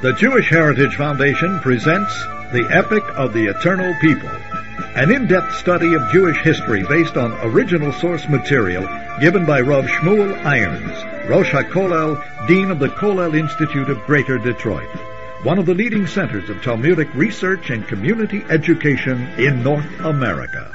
The Jewish Heritage Foundation presents The Epic of the Eternal People, an in-depth study of Jewish history based on original source material given by Rav Shmuel Irons, Rosh HaKollel, Dean of the Kollel Institute of Greater Detroit, one of the leading centers of Talmudic research and community education in North America.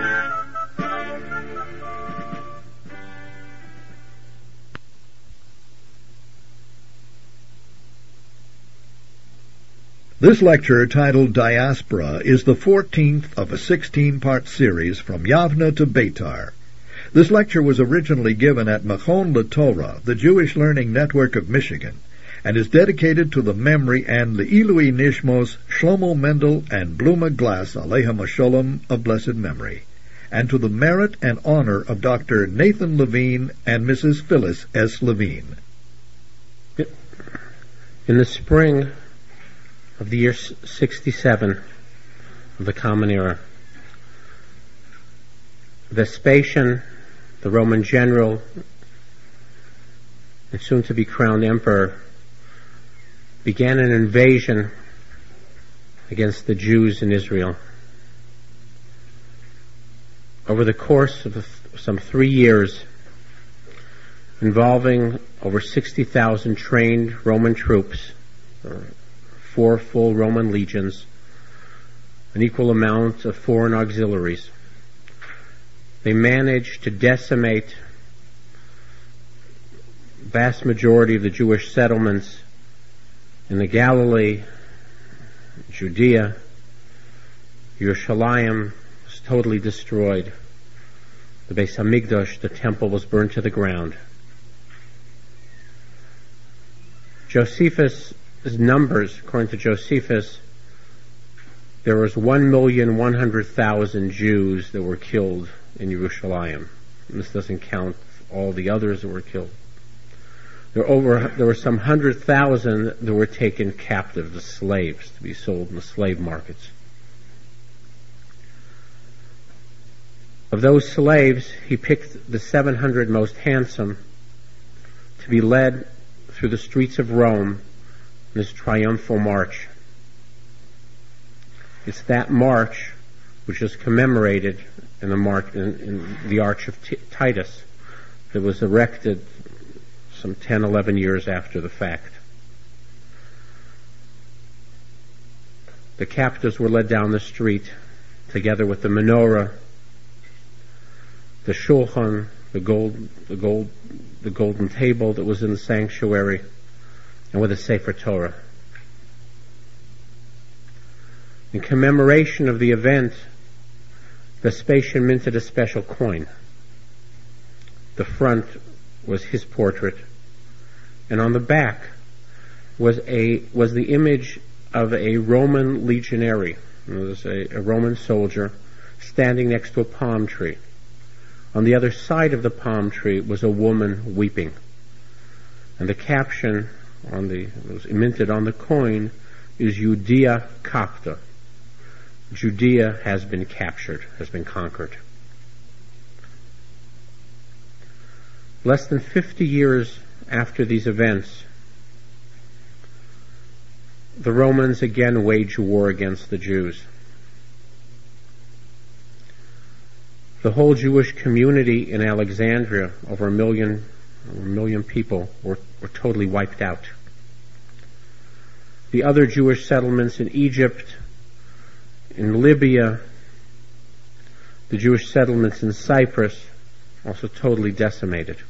This lecture, titled Diaspora, is the 14th of a 16-part series from Yavne to Beitar. This lecture was originally given at Machon LaTorah, the Jewish Learning Network of Michigan, and is dedicated to the memory and Le'ilui Nishmos Shlomo Mendel and Bluma Glass Aleichem HaSholom of blessed memory, and to the merit and honor of Dr. Nathan Levine and Mrs. Phyllis S. Levine. In the spring of the year 67 of the Common Era, Vespasian, the Roman general and soon-to-be crowned emperor, began an invasion against the Jews in Israel. Over the course of some 3 years, involving over 60,000 trained Roman troops, 4 full Roman legions, an equal amount of foreign auxiliaries, they managed to decimate the vast majority of the Jewish settlements in the Galilee, Judea. Yerushalayim was totally destroyed. The Beis Hamikdash, the temple, was burned to the ground. Josephus' numbers, according to Josephus, there was 1,100,000 Jews that were killed in Yerushalayim. And this doesn't count all the others that were killed. There were some 100,000 that were taken captive as slaves to be sold in the slave markets. Of those slaves, he picked the 700 most handsome to be led through the streets of Rome in this triumphal march. It's that march which is commemorated in the Arch of Titus that was erected some 10, 11 years after the fact. The captives were led down the street together with the menorah, the shulchan, the golden table that was in the sanctuary, and with a Sefer Torah. In commemoration of the event, Vespasian minted a special coin. The front was his portrait, and on the back was the image of a Roman legionary. There was a Roman soldier standing next to a palm tree. On the other side of the palm tree was a woman weeping, and the caption was minted on the coin is Judea Capta. Judea has been captured, has been conquered. Less than 50 years after these events, the Romans again waged war against the Jews. The whole Jewish community in Alexandria, over a million people, were totally wiped out. The other Jewish settlements in Egypt, in Libya, the Jewish settlements in Cyprus, also totally decimated.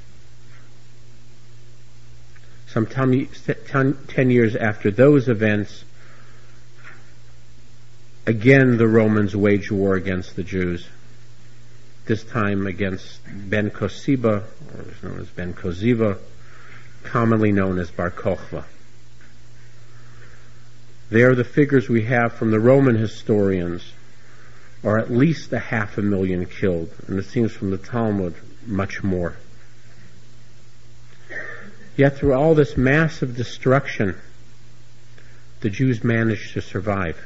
Some 10 years after those events, again the Romans waged war against the Jews, this time against Ben Kosiba, or known as Ben Koziva, commonly known as Bar Kokhba. There, the figures we have from the Roman historians are at least 500,000 killed, and it seems from the Talmud much more. Yet through all this massive destruction, the Jews managed to survive.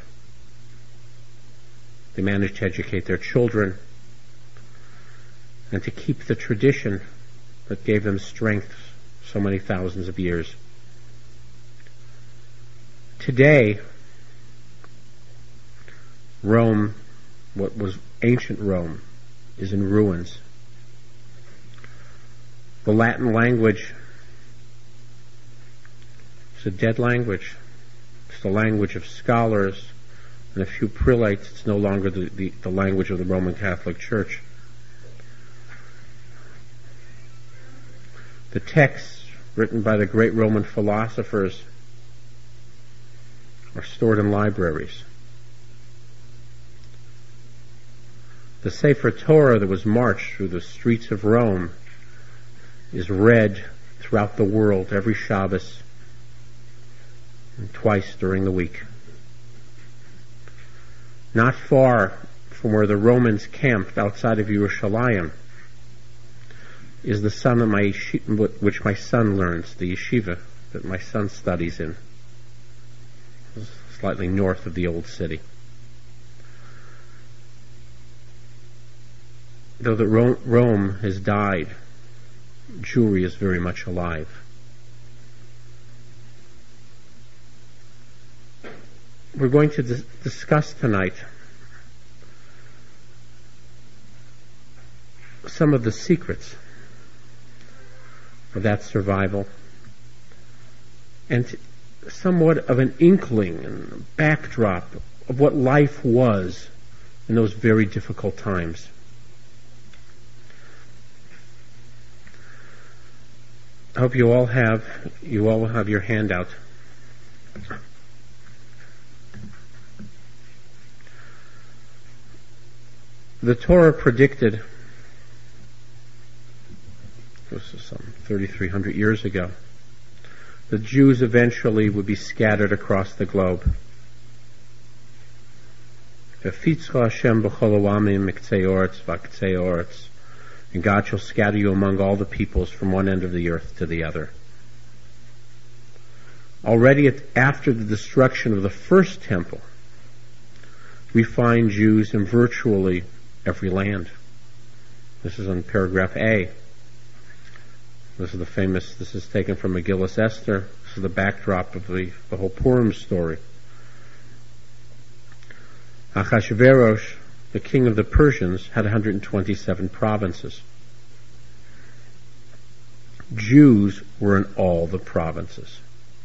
They managed to educate their children and to keep the tradition that gave them strength so many thousands of years. Today, Rome, what was ancient Rome, is in ruins. The Latin language is a dead language. It's the language of scholars and a few prelates. It's no longer the language of the Roman Catholic Church. The texts written by the great Roman philosophers are stored in libraries. The Sefer Torah that was marched through the streets of Rome is read throughout the world every Shabbos and twice during the week. Not far from where the Romans camped outside of Yerushalayim is the son of my which my son learns, the yeshiva that my son studies in, slightly north of the old city. Though Rome has died, Jewry is very much alive. We're going to discuss tonight some of the secrets of that survival and somewhat of an inkling and a backdrop of what life was in those very difficult times. I hope you all will have your handout. The Torah predicted, this is some 3,300 years ago, the Jews eventually would be scattered across the globe. V'fitzcha Hashem b'chol ha'amim miktzei oretz v'aktzei oretz. And God shall scatter you among all the peoples from one end of the earth to the other. Already after the destruction of the first temple, we find Jews in virtually every land. This is on paragraph A. This is taken from Megillas Esther. This is the backdrop of the whole Purim story. Achashverosh, the king of the Persians, had 127 provinces. Jews were in all the provinces.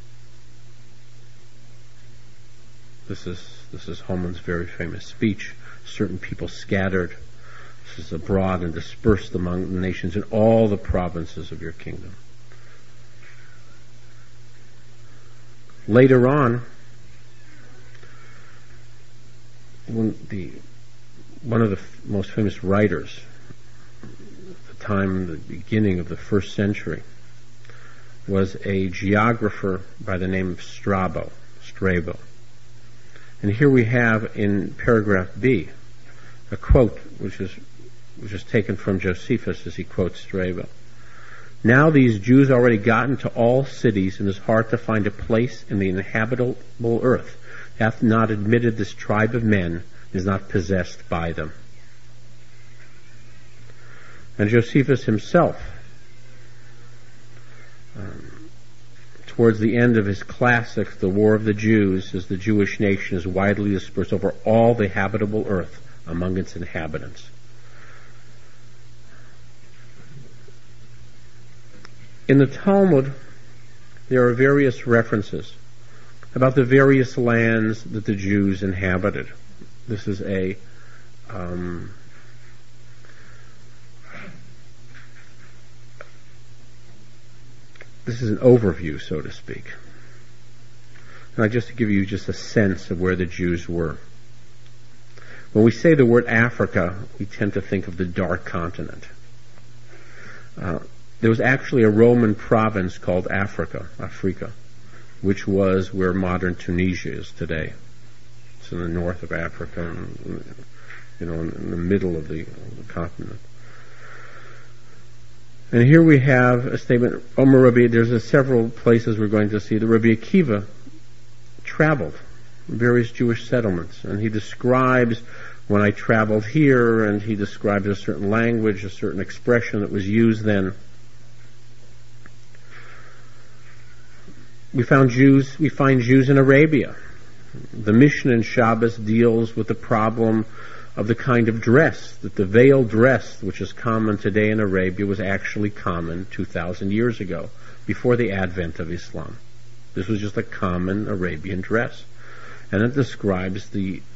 This is Haman's very famous speech. Certain people scattered. This is abroad and dispersed among the nations in all the provinces of your kingdom. Later on, one of the most famous writers at the time, the beginning of the first century, was a geographer by the name of Strabo. And here we have in paragraph B a quote which is taken from Josephus as he quotes Strabo. Now these Jews already got into all cities, and it is hard to find a place in the inhabitable earth that hath not admitted this tribe of men is not possessed by them. And Josephus himself, towards the end of his classic, The War of the Jews, says the Jewish nation is widely dispersed over all the habitable earth among its inhabitants. In the Talmud, there are various references about the various lands that the Jews inhabited. This is an overview, so to speak. Now, just to give you just a sense of where the Jews were. When we say the word Africa, we tend to think of the dark continent. There was actually a Roman province called Africa, which was where modern Tunisia is today. It's in the north of Africa, in the middle of the continent. And here we have a statement, Omer Rabbi, there's several places we're going to see. The Rabbi Akiva traveled various Jewish settlements, and he describes when I traveled here, and he describes a certain language, a certain expression that was used then. We find Jews in Arabia. The Mishnah in Shabbos deals with the problem of the kind of dress, that the veil dress, which is common today in Arabia, was actually common 2,000 years ago, before the advent of Islam. This was just a common Arabian dress. And it describes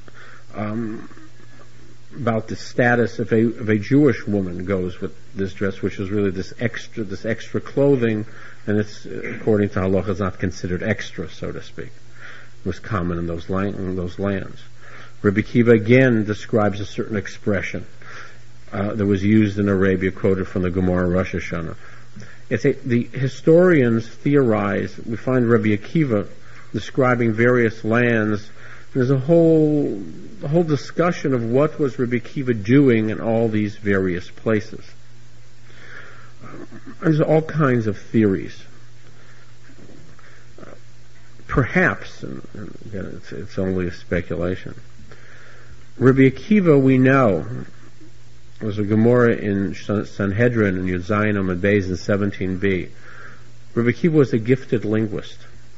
about the status if a Jewish woman goes with this dress, which is really this extra clothing, and it's, according to halacha, is not considered extra, so to speak. It was common in those lands. Rabbi Akiva again describes a certain expression that was used in Arabia, quoted from the Gemara Rosh Hashanah. The historians theorize. We find Rabbi Akiva describing various lands. There's a whole discussion of what was Rabbi Akiva doing in all these various places. There's all kinds of theories. Perhaps, and again, it's only a speculation, Rabbi Akiva, we know, was a Gemara in Sanhedrin in Yud Zayin Amud Beis in 17b. Rabbi Akiva was a gifted linguist.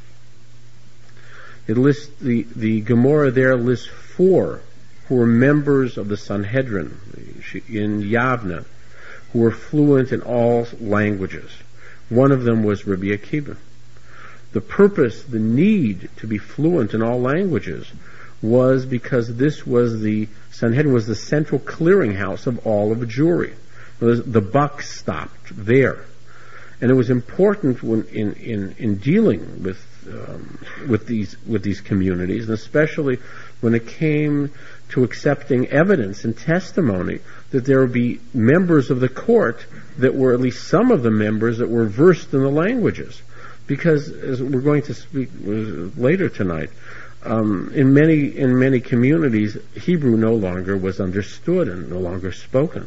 It lists the Gemara there lists 4 who were members of the Sanhedrin in Yavna, who were fluent in all languages. One of them was Rabbi Akiva. The purpose, the need to be fluent in all languages was because this was the Sanhedrin was the central clearinghouse of all of Jewry. The buck stopped there, and it was important when in dealing with these communities, and especially when it came to accepting evidence and testimony, that there would be members of the court that were, at least some of the members, that were versed in the languages. Because, as we're going to speak later tonight, in many communities, Hebrew no longer was understood and no longer spoken.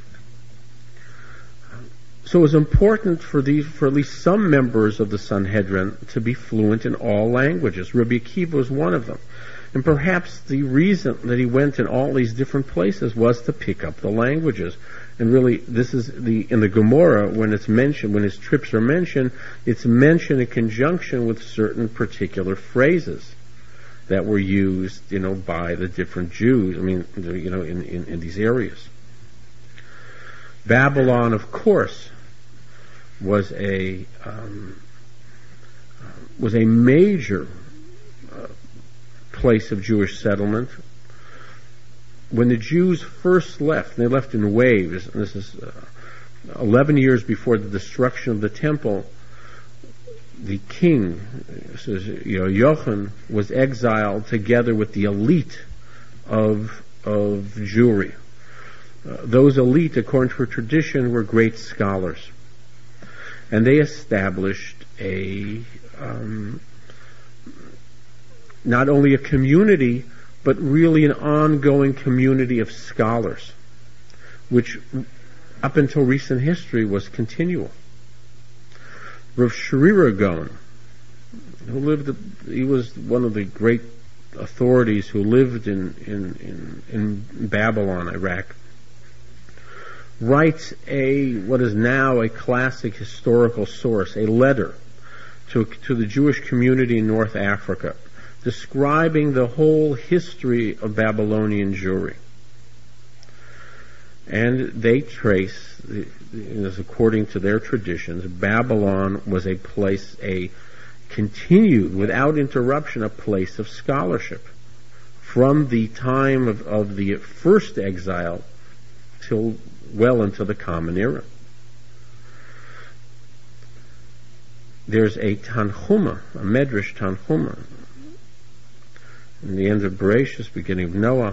So it was important for at least some members of the Sanhedrin to be fluent in all languages. Rabbi Akiva was one of them. And perhaps the reason that he went in all these different places was to pick up the languages. And really, this is in the Gemara, when it's mentioned, when his trips are mentioned, it's mentioned in conjunction with certain particular phrases that were used, by the different Jews. In these areas. Babylon, of course, was a major place of Jewish settlement. When the Jews first left, they left in waves, and this is 11 years before the destruction of the temple. The king, Yochanan, was exiled together with the elite of Jewry. Those elite, according to a tradition, were great scholars, and they established not only a community, but really an ongoing community of scholars, which up until recent history was continual. Rav Sherira Gaon, he was one of the great authorities who lived in Babylon, Iraq, writes what is now a classic historical source, a letter to the Jewish community in North Africa, describing the whole history of Babylonian Jewry. And they trace, according to their traditions, Babylon was continued without interruption, a place of scholarship from the time of the first exile till well into the Common Era. There's a Tanhuma, a Medrash Tanhuma, in the end of Bereshis, beginning of Noah,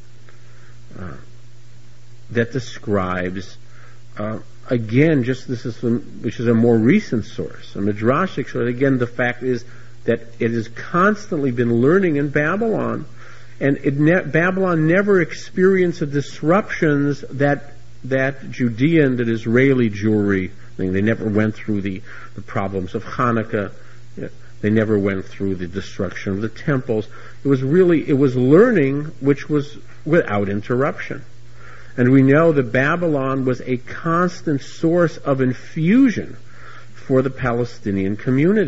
that describes, again, which is a more recent source, a Midrashic source. Again, the fact is that it has constantly been learning in Babylon, and Babylon never experienced the disruptions that Judean, that Israeli Jewry. They never went through the problems of Hanukkah. They never went through the destruction of the temples. It was learning which was without interruption. And we know that Babylon was a constant source of infusion for the Palestinian community.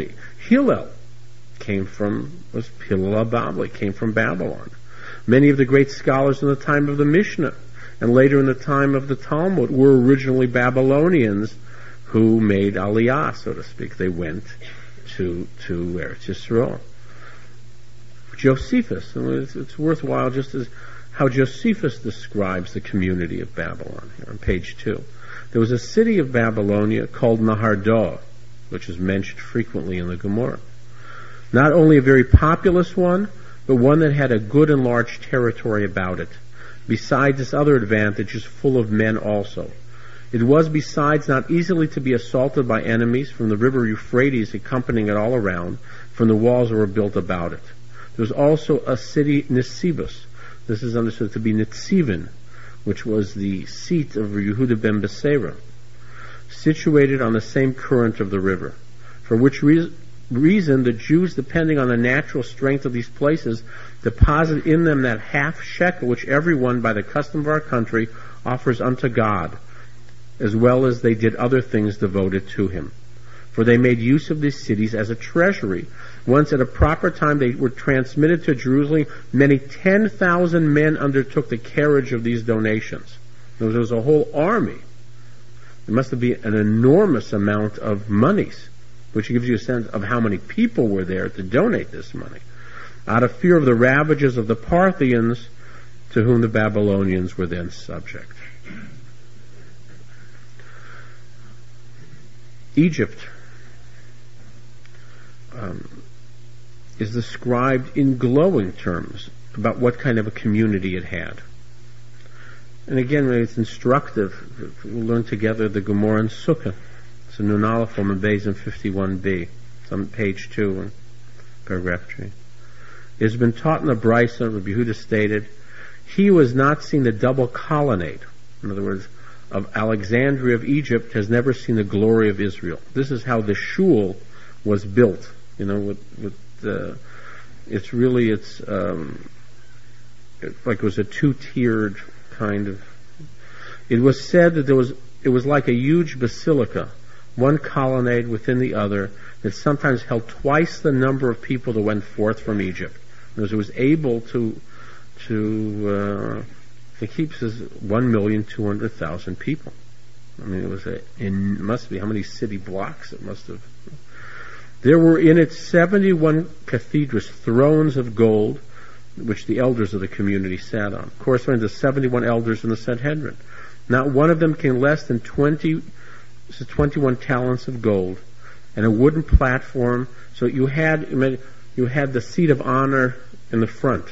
Hillel was Hillel Babli, came from Babylon. Many of the great scholars in the time of the Mishnah and later in the time of the Talmud were originally Babylonians who made Aliyah, so to speak. They went to Eretz Yisrael. Josephus, and it's worthwhile just as how Josephus describes the community of Babylon here on page 2. There was a city of Babylonia called Nahardeh, which is mentioned frequently in the Gemara. Not only a very populous one, but one that had a good and large territory about it. Besides this other advantage, is full of men also. It was besides not easily to be assaulted by enemies from the river Euphrates accompanying it all around, from the walls that were built about it. There was also a city Nisibus. This is understood to be Nitzivin, which was the seat of Yehuda ben Beseira, situated on the same current of the river. For which reason the Jews, depending on the natural strength of these places, deposit in them that half shekel which everyone, by the custom of our country, offers unto God, as well as they did other things devoted to him. For they made use of these cities as a treasury. Once at a proper time they were transmitted to Jerusalem. Many 10,000 men undertook the carriage of these donations. There was a whole army. There must have been an enormous amount of monies, which gives you a sense of how many people were there to donate this money, out of fear of the ravages of the Parthians, to whom the Babylonians were then subject. Egypt is described in glowing terms about what kind of a community it had. And again, it's instructive. We'll learn together the Gemara in Sukkah. It's a Nun Aleph on Beis in 51b. It's on page 2 in paragraph 3. It has been taught in the Brisa, Rabbi Yehuda stated, he who has not seen the double colonnade, in other words, of Alexandria of Egypt, has never seen the glory of Israel. This is how the shul was built. It's like it was a two-tiered kind of. It was said that it was like a huge basilica, one colonnade within the other, that sometimes held twice the number of people that went forth from Egypt. Because it was able to keep 1,200,000 people. I mean, it must be how many city blocks it must have. There were in it 71 cathedrals, thrones of gold, which the elders of the community sat on, corresponding to 71 elders in the Sanhedrin. Not one of them came less than 21 talents of gold, and a wooden platform. So you had the seat of honor in the front,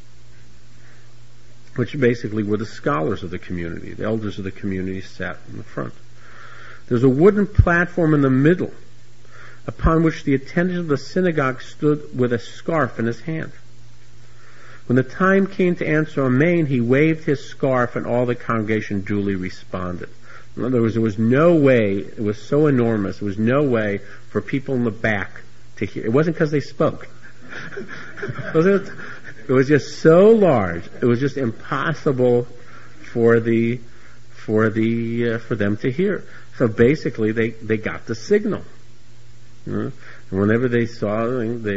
which basically were the scholars of the community. The elders of the community sat in the front. There's a wooden platform in the middle, upon which the attendant of the synagogue stood with a scarf in his hand. When the time came to answer Amen, he waved his scarf, and all the congregation duly responded. In other words, there was no way, it was so enormous, there was no way for people in the back to hear. It wasn't because they spoke. It was just so large, it was just impossible for them to hear. So basically, they got the signal. And whenever they saw,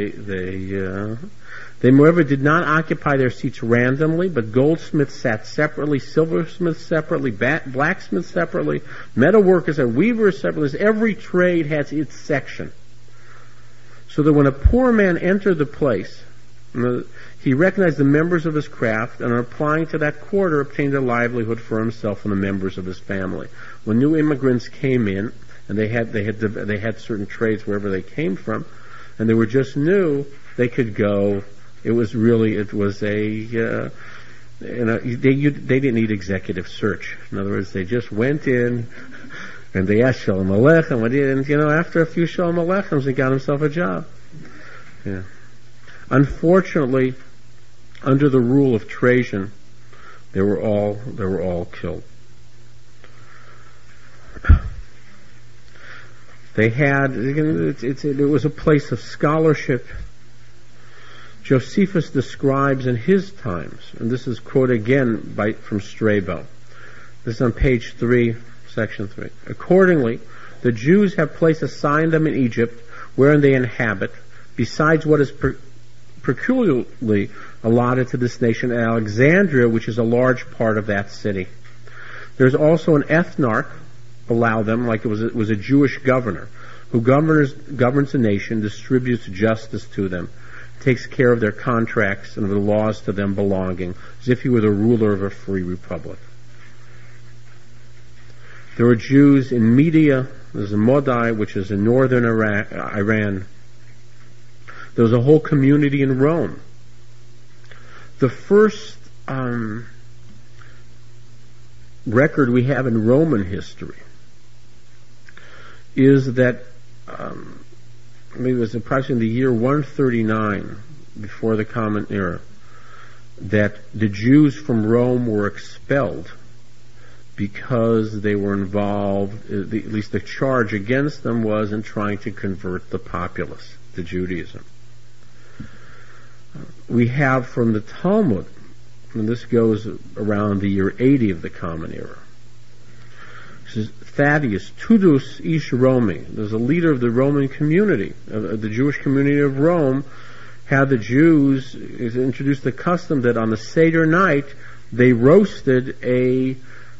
they moreover did not occupy their seats randomly, but goldsmiths sat separately, silversmiths separately, blacksmiths separately, metalworkers and weavers separately. Every trade has its section. So that when a poor man entered the place, he recognized the members of his craft, and applying to that quarter, obtained a livelihood for himself and the members of his family. When new immigrants came in, and they had certain trades wherever they came from, and they were just new, they could go. They didn't need executive search. In other words, they just went in and they asked Shalom Aleichem, and after a few Shalom Aleichems, he got himself a job. Yeah. Unfortunately, under the rule of Trajan, they were all killed. It was a place of scholarship. Josephus describes in his times, and this is quoted again from Strabo. This is on page 3, section 3. Accordingly, the Jews have place assigned them in Egypt, wherein they inhabit, besides what is peculiarly allotted to this nation at Alexandria, which is a large part of that city. There's also an ethnarch, allow them, like it was a Jewish governor, who governs the nation, distributes justice to them, takes care of their contracts and of the laws to them belonging, as if he were the ruler of a free republic. There were Jews in Media. There's Modai, which is in northern Iran. There was a whole community in Rome. The first record we have in Roman history is that maybe it was approximately the year 139 before the Common Era, that the Jews from Rome were expelled because they were involved, at least the charge against them was in trying to convert the populace to Judaism. We have from the Talmud, and this goes around the year 80 of the Common Era, it says, Thaddeus, Tudus ish Romi, there's a leader of the Roman community, of the Jewish community of Rome, had the Jews introduced the custom that on the Seder night they roasted a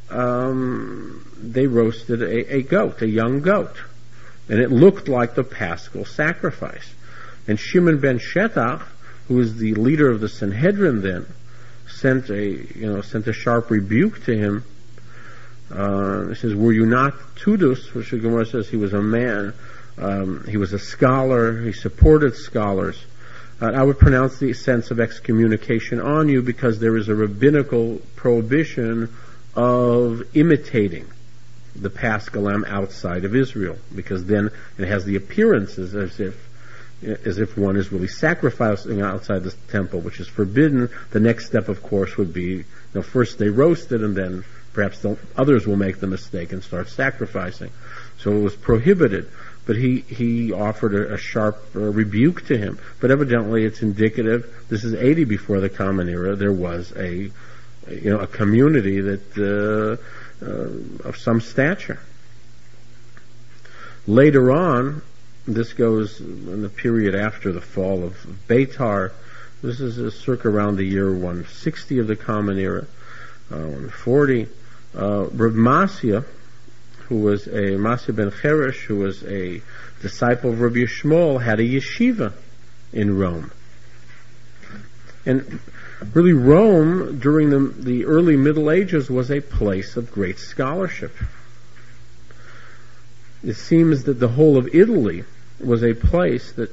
goat, a young goat, and it looked like the Paschal sacrifice. And Shimon ben Shetach, who was the leader of the Sanhedrin then, sent a sharp rebuke to him. He says, "Were you not Tudus?" Which the Gemara says he was a man. He was a scholar. He supported scholars. I would pronounce the sense of excommunication on you, because there is a rabbinical prohibition of imitating the Paschal lamb outside of Israel, because then it has the appearances as if one is really sacrificing outside the temple, which is forbidden. The next step, of course, would be, first they roast it, and then perhaps others will make the mistake and start sacrificing. So it was prohibited. But he offered a sharp rebuke to him. But evidently it's indicative, this is 80 before the Common Era, there was a community that of some stature. Later on, this goes in the period after the fall of Beitar. This is circa around the year 160 of the Common Era, 140. Rav Masya, Masya ben Cheresh, who was a disciple of Rabbi Yishmael, had a yeshiva in Rome. And really Rome, during the early Middle Ages, was a place of great scholarship. It seems that the whole of Italy was a place that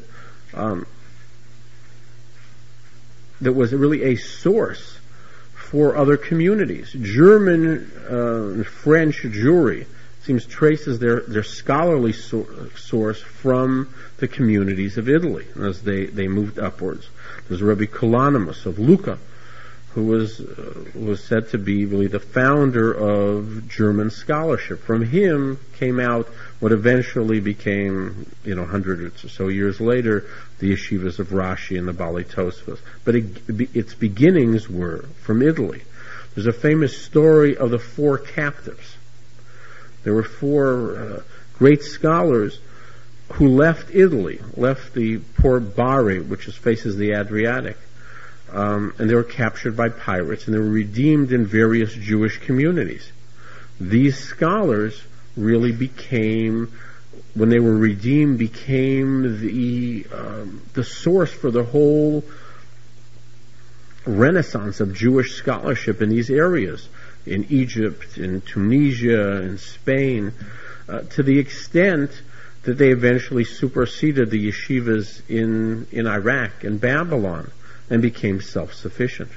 was really a source for other communities. German and French Jewry seems traces their scholarly source from the communities of Italy as they moved upwards. There's Rabbi Kalonymus of Lucca, who was said to be really the founder of German scholarship. From him came out what eventually became, hundreds or so years later, the yeshivas of Rashi and the Bali Tosfos. But its beginnings were from Italy. There's a famous story of the four captives. There were four great scholars who left Italy, left the port Bari, which faces the Adriatic, and they were captured by pirates, and they were redeemed in various Jewish communities. These scholars really became, when they were redeemed, became the source for the whole renaissance of Jewish scholarship in these areas, in Egypt, in Tunisia, in Spain, to the extent that they eventually superseded the yeshivas in Iraq and Babylon and became self-sufficient.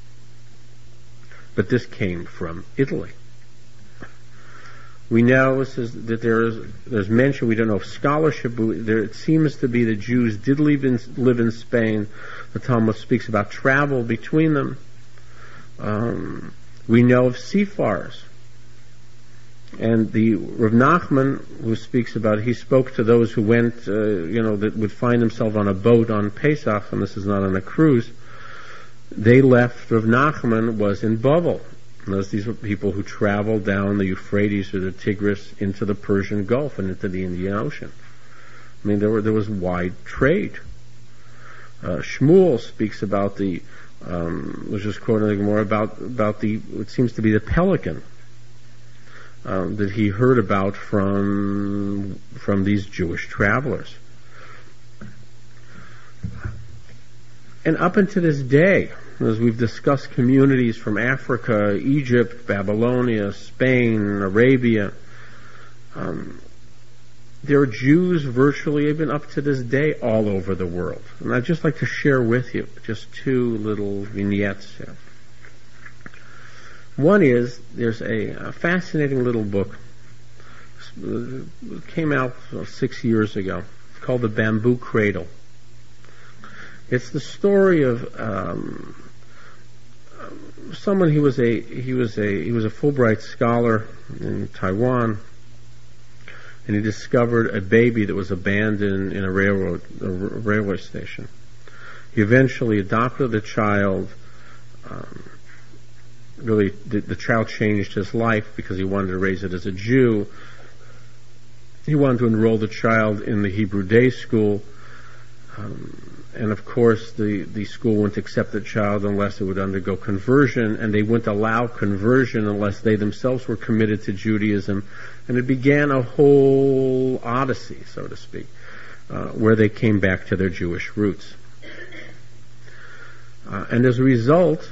But this came from Italy. We know that there's mention, we don't know if scholarship, but it seems to be the Jews did live in Spain. The Talmud speaks about travel between them. We know of seafars. And the Rav Nachman, who speaks about, he spoke to those who went, that would find themselves on a boat on Pesach, and this is not on a cruise. They left, Rav Nachman was in Bavel. These were people who traveled down the Euphrates or the Tigris into the Persian Gulf and into the Indian Ocean. I mean, there was wide trade. Shmuel speaks about was just quoting more about what seems to be the pelican that he heard about from these Jewish travelers. And up until this day, as we've discussed communities from Africa, Egypt, Babylonia, Spain, Arabia, there are Jews virtually even up to this day all over the world. And I'd just like to share with you just two little vignettes here. One is, there's a fascinating little book. It came out 6 years ago. It's called The Bamboo Cradle. It's the story of someone he was a Fulbright scholar in Taiwan, and he discovered a baby that was abandoned in a railway station. He eventually adopted the child. Really, the child changed his life because he wanted to raise it as a Jew. He wanted to enroll the child in the Hebrew day school. And of course, the school wouldn't accept the child unless it would undergo conversion, and they wouldn't allow conversion unless they themselves were committed to Judaism. And it began a whole odyssey, so to speak, where they came back to their Jewish roots. And as a result,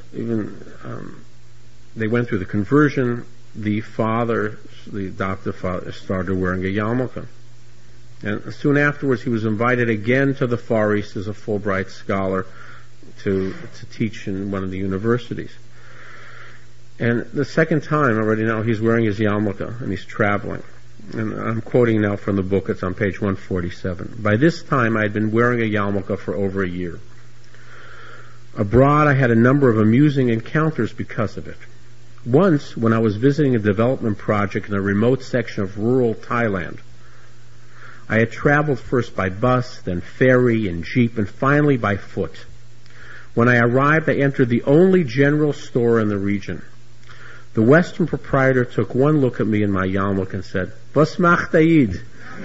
they went through the conversion. The adoptive father, started wearing a yarmulke. And soon afterwards, he was invited again to the Far East as a Fulbright scholar to teach in one of the universities. And the second time, already now, he's wearing his yarmulke and he's traveling. And I'm quoting now from the book. It's on page 147. By this time, I had been wearing a yarmulke for over a year. Abroad, I had a number of amusing encounters because of it. Once, when I was visiting a development project in a remote section of rural Thailand, I had traveled first by bus, then ferry and jeep, and finally by foot. When I arrived, I entered the only general store in the region. The Western proprietor took one look at me in my yarmulke and said, "Was macht Aid?"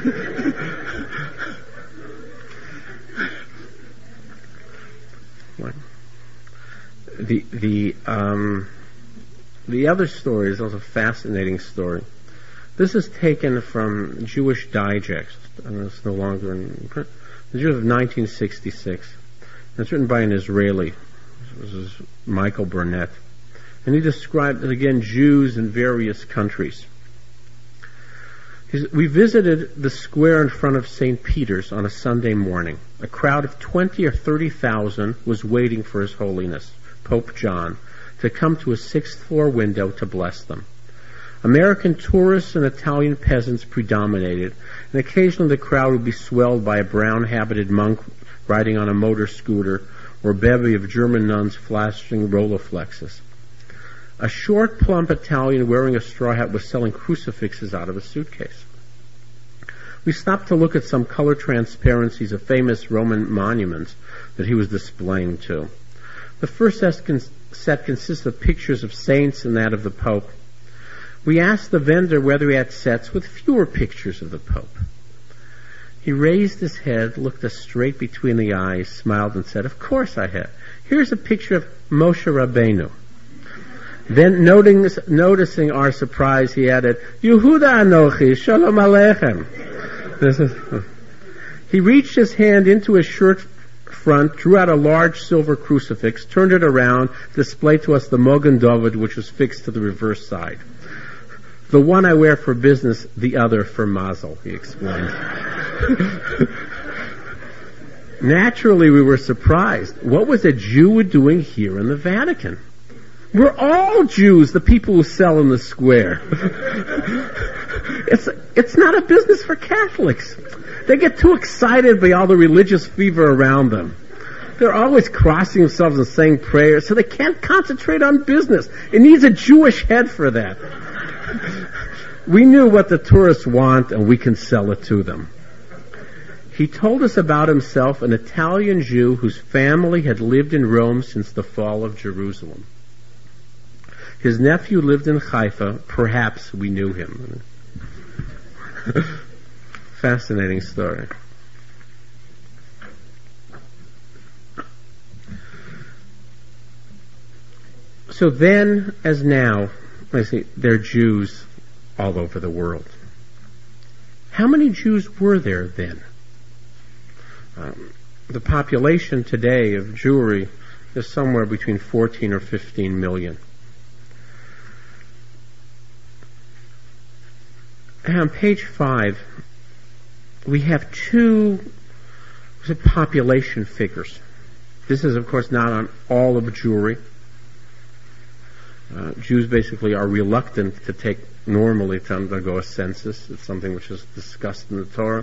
The other story is also a fascinating story. This is taken from Jewish Digest, and it's no longer in print. It's of 1966. And it's written by an Israeli. This is Michael Burnett. And he described, again, Jews in various countries. We visited the square in front of St. Peter's on a Sunday morning. A crowd of 20 or 30,000 was waiting for His Holiness, Pope John, to come to a sixth-floor window to bless them. American tourists and Italian peasants predominated, and occasionally the crowd would be swelled by a brown-habited monk riding on a motor scooter or a bevy of German nuns flashing Rolleiflexes. A short, plump Italian wearing a straw hat was selling crucifixes out of a suitcase. We stopped to look at some color transparencies of famous Roman monuments that he was displaying too. The first set consists of pictures of saints and that of the Pope. We asked the vendor whether he had sets with fewer pictures of the Pope. He raised his head, looked us straight between the eyes, smiled, and said, "Of course I have. Here's a picture of Moshe Rabbeinu." Then, noticing our surprise, he added, "Yehuda Anochi, Shalom Aleichem." He reached his hand into his shirt front, drew out a large silver crucifix, turned it around, displayed to us the Mogen David, which was fixed to the reverse side. "The one I wear for business, the other for mazel," he explained. Naturally, we were surprised. What was a Jew doing here in the Vatican? We're all Jews, the people who sell in the square. It's not a business for Catholics. They get too excited by all the religious fever around them. They're always crossing themselves and saying prayers, so they can't concentrate on business. It needs a Jewish head for that. We knew what the tourists want, and we can sell it to them. He told us about himself, an Italian Jew whose family had lived in Rome since the fall of Jerusalem. His nephew lived in Haifa. Perhaps we knew him. Fascinating story. So then, as now, I say, there are Jews all over the world. How many Jews were there then? The population today of Jewry is somewhere between 14 or 15 million. And on page 5, we have two population figures. This is, of course, not on all of Jewry. Jews basically are reluctant to take normally to undergo a census. It's something which is discussed in the Torah.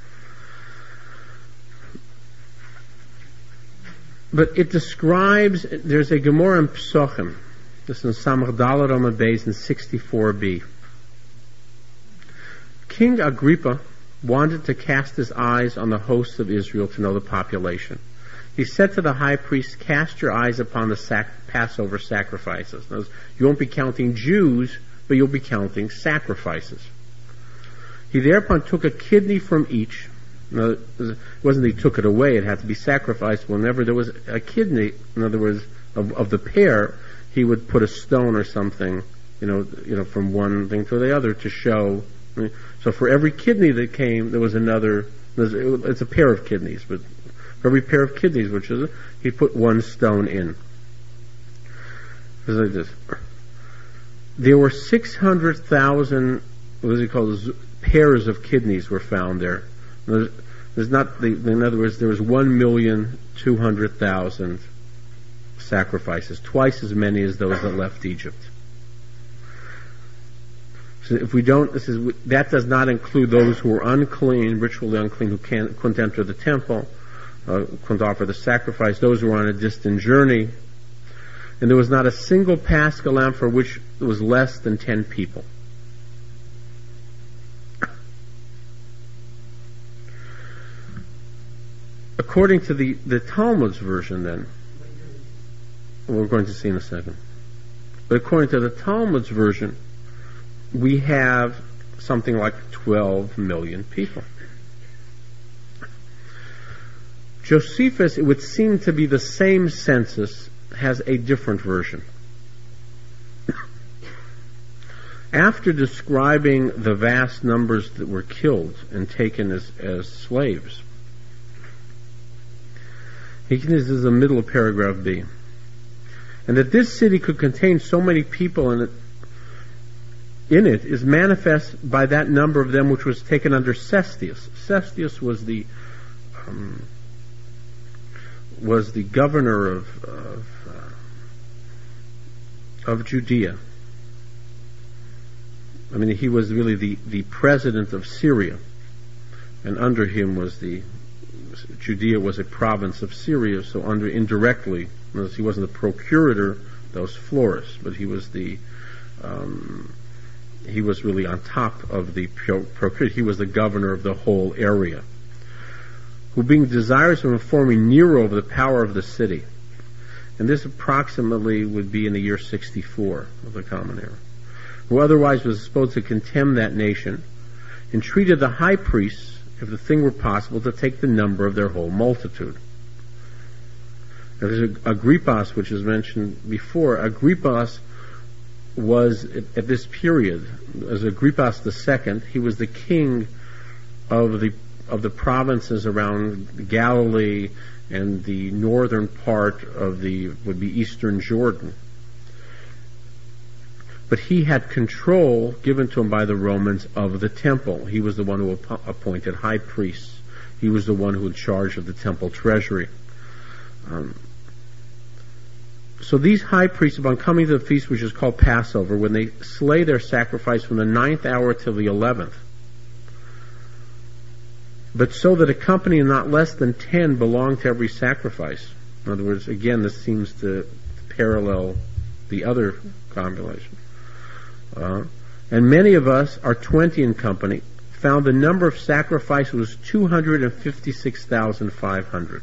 But it describes, there's a Gemara in Psochim, this is in Samach Dalet Amud Beis in 64b. King Agrippa wanted to cast his eyes on the hosts of Israel to know the population. He said to the high priest, "Cast your eyes upon the Passover sacrifices." Now, you won't be counting Jews, but you'll be counting sacrifices. He thereupon took a kidney from each. Now, it wasn't that he took it away, it had to be sacrificed. Whenever there was a kidney, in other words, of the pair, he would put a stone or something, from one thing to the other to show. So for every kidney that came, there was another. It's a pair of kidneys, but for every pair of kidneys, he put one stone in. It was like this. There were 600,000, pairs of kidneys were found there. In other words, there was 1,200,000 sacrifices, twice as many as those that left Egypt. So if we don't, that does not include those who were unclean, ritually unclean, who couldn't enter the temple, couldn't offer the sacrifice, those who were on a distant journey. And there was not a single Paschal lamb for which there was less than 10 people. According to the Talmud's version, then, we're going to see in a second, but according to the Talmud's version, we have something like 12 million people. Josephus, it would seem to be the same census, has a different version. After describing the vast numbers that were killed and taken as slaves, this is the middle of paragraph B, and that this city could contain so many people in it is manifest by that number of them which was taken under Cestius. Cestius was the governor of Judea. I mean, he was really the president of Syria, and under him was Judea was a province of Syria. So indirectly, he wasn't the procurator, that was Florus, but he was he was really on top of the procurator. He was the governor of the whole area, who being desirous of informing Nero of the power of the city, and this approximately would be in the year 64 of the Common Era, who otherwise was supposed to contemn that nation, entreated the high priests, if the thing were possible, to take the number of their whole multitude. Now, there's Agrippas, which is mentioned before. Agrippas was, at this period, as Agrippas II, he was the king of the provinces around Galilee and the northern part of would be eastern Jordan. But he had control given to him by the Romans of the temple. He was the one who appointed high priests. He was the one who had charge of the temple treasury. So these high priests, upon coming to the feast which is called Passover, when they slay their sacrifice from the 9th hour till the 11th, but so that a company of not less than 10 belong to every sacrifice. In other words, again, this seems to parallel the other compilation. And many of us are 20 in company, found the number of sacrifices was 256,500.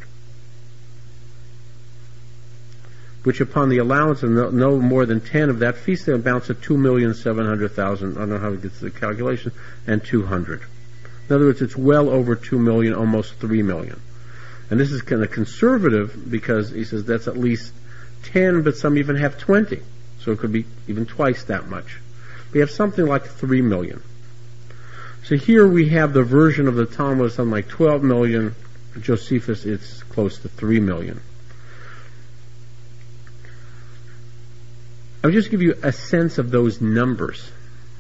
Which upon the allowance of no more than 10 of that feast, they amounts to 2,700,000. I don't know how it gets to the calculation, and 200. In other words, it's well over 2 million, almost 3 million. And this is kind of conservative because he says that's at least 10, but some even have 20. So it could be even twice that much. We have something like 3 million. So here we have the version of the Talmud, something like 12 million. Josephus, it's close to 3 million. I'll just give you a sense of those numbers.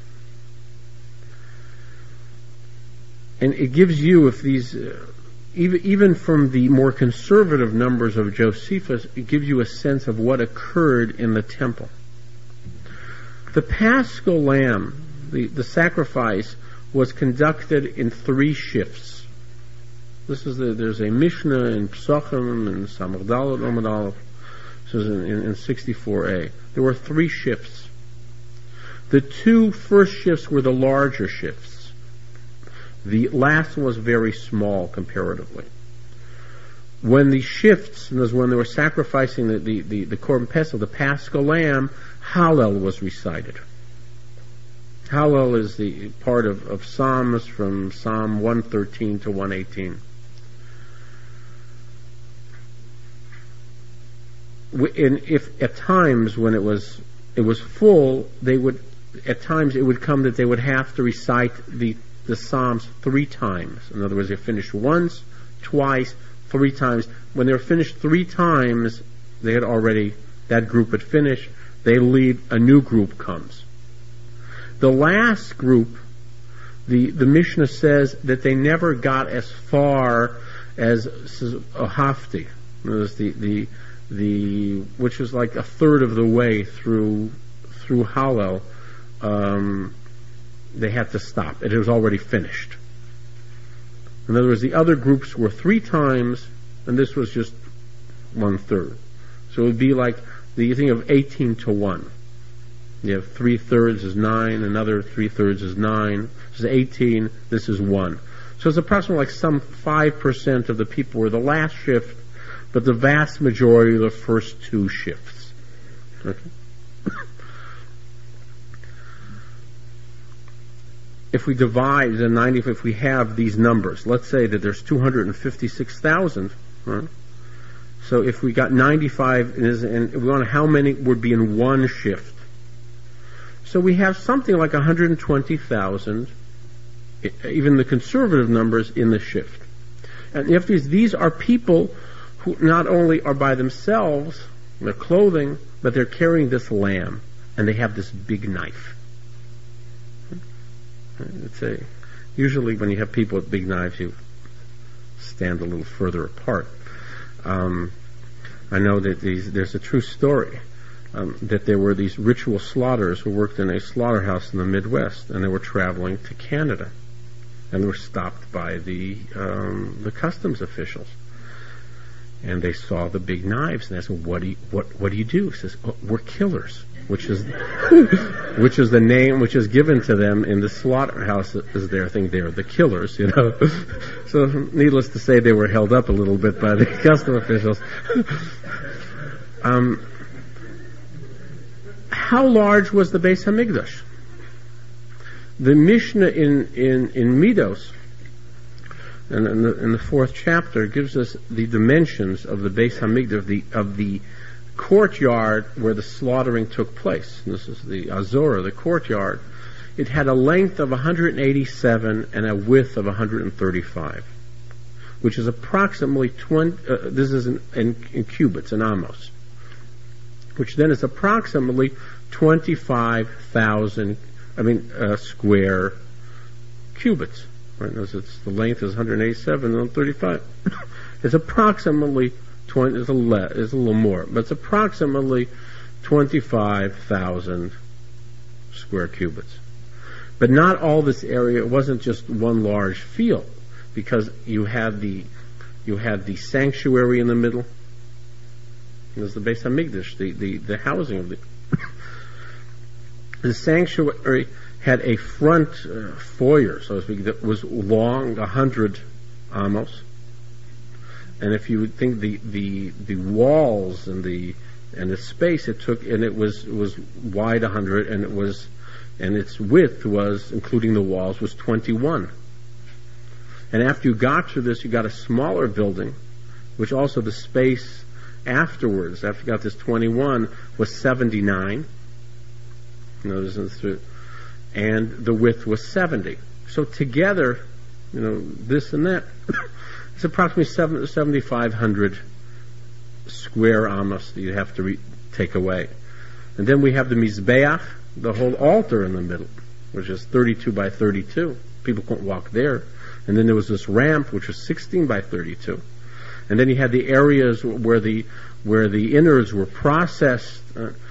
And it gives you, if these, even from the more conservative numbers of Josephus, it gives you a sense of what occurred in the temple. The Paschal Lamb, the sacrifice, was conducted in 3 shifts. There's a Mishnah in Psachim and Samach Daled Amud Aleph. This is in 64a. There were 3 shifts. The 2 first shifts were the larger shifts. The last one was very small comparatively. When the shifts, when they were sacrificing the Korban Pesach, the Paschal Lamb, Hallel was recited. Hallel is the part of Psalms from Psalm 113 to 118. If at times when it was full, at times it would come that they would have to recite the Psalms 3 times. In other words, they finished once, twice, 3 times. When they were finished 3 times, that group had finished. They leave, a new group comes. The last group, the Mishnah says that they never got as far as Hafti, which was like a third of the way through Hallel. They had to stop. It was already finished. In other words, the other groups were 3 times, and this was just 1/3. So it would be like you think of 18 to 1. You have 3/3 is 9, another 3/3 is 9. This is 18. This is 1. So it's approximately like some 5% of the people were the last shift, but the vast majority of the first 2 shifts. Okay. If we divide the 90, if we have these numbers, let's say that there's 256,000, right? So if we got 95, and we want how many would be in 1 shift. So we have something like 120,000, even the conservative numbers, in the shift. And if these are people who not only are by themselves, their clothing, but they're carrying this lamb, and they have this big knife. Usually when you have people with big knives, you stand a little further apart. I know that there's a true story that there were these ritual slaughterers who worked in a slaughterhouse in the Midwest, and they were traveling to Canada, and they were stopped by the customs officials, and they saw the big knives, and they said, "What do you do?" He says, "Oh, we're killers," which is the name which is given to them in the slaughterhouse is their thing. They're the killers, you know. So needless to say, they were held up a little bit by the custom officials. How large was the Beis Hamikdash? The Mishnah in Midos, and in the 4th chapter, gives us the dimensions of the Beis Hamikdash, of the courtyard where the slaughtering took place. And this is the Azorah, the courtyard. It had a length of 187 and a width of 135, which is approximately 20. This is in cubits, in amos, which then is approximately 25,000. Square cubits. Right? The length is 187 and 135. It's approximately 20. It's a little more, but it's approximately 25,000 square cubits. But not all this area. It wasn't just one large field, because you had the sanctuary in the middle. There's the Beis Hamikdash, the housing of the sanctuary had a front foyer, so to speak, that was long 100 amos. And if you think the walls and the space it took, and it was wide 100, and its width was, including the walls, was 21. And after you got to this, you got a smaller building, which also the space afterwards, after we got this 21, was 79. And the width was 70. So together, this and that, it's approximately 7,500 square amos that you have to take away. And then we have the Mizbeach, the whole altar in the middle, which is 32 by 32. People couldn't walk there. And then there was this ramp, which was 16 by 32. And then you had the areas where the innards were processed.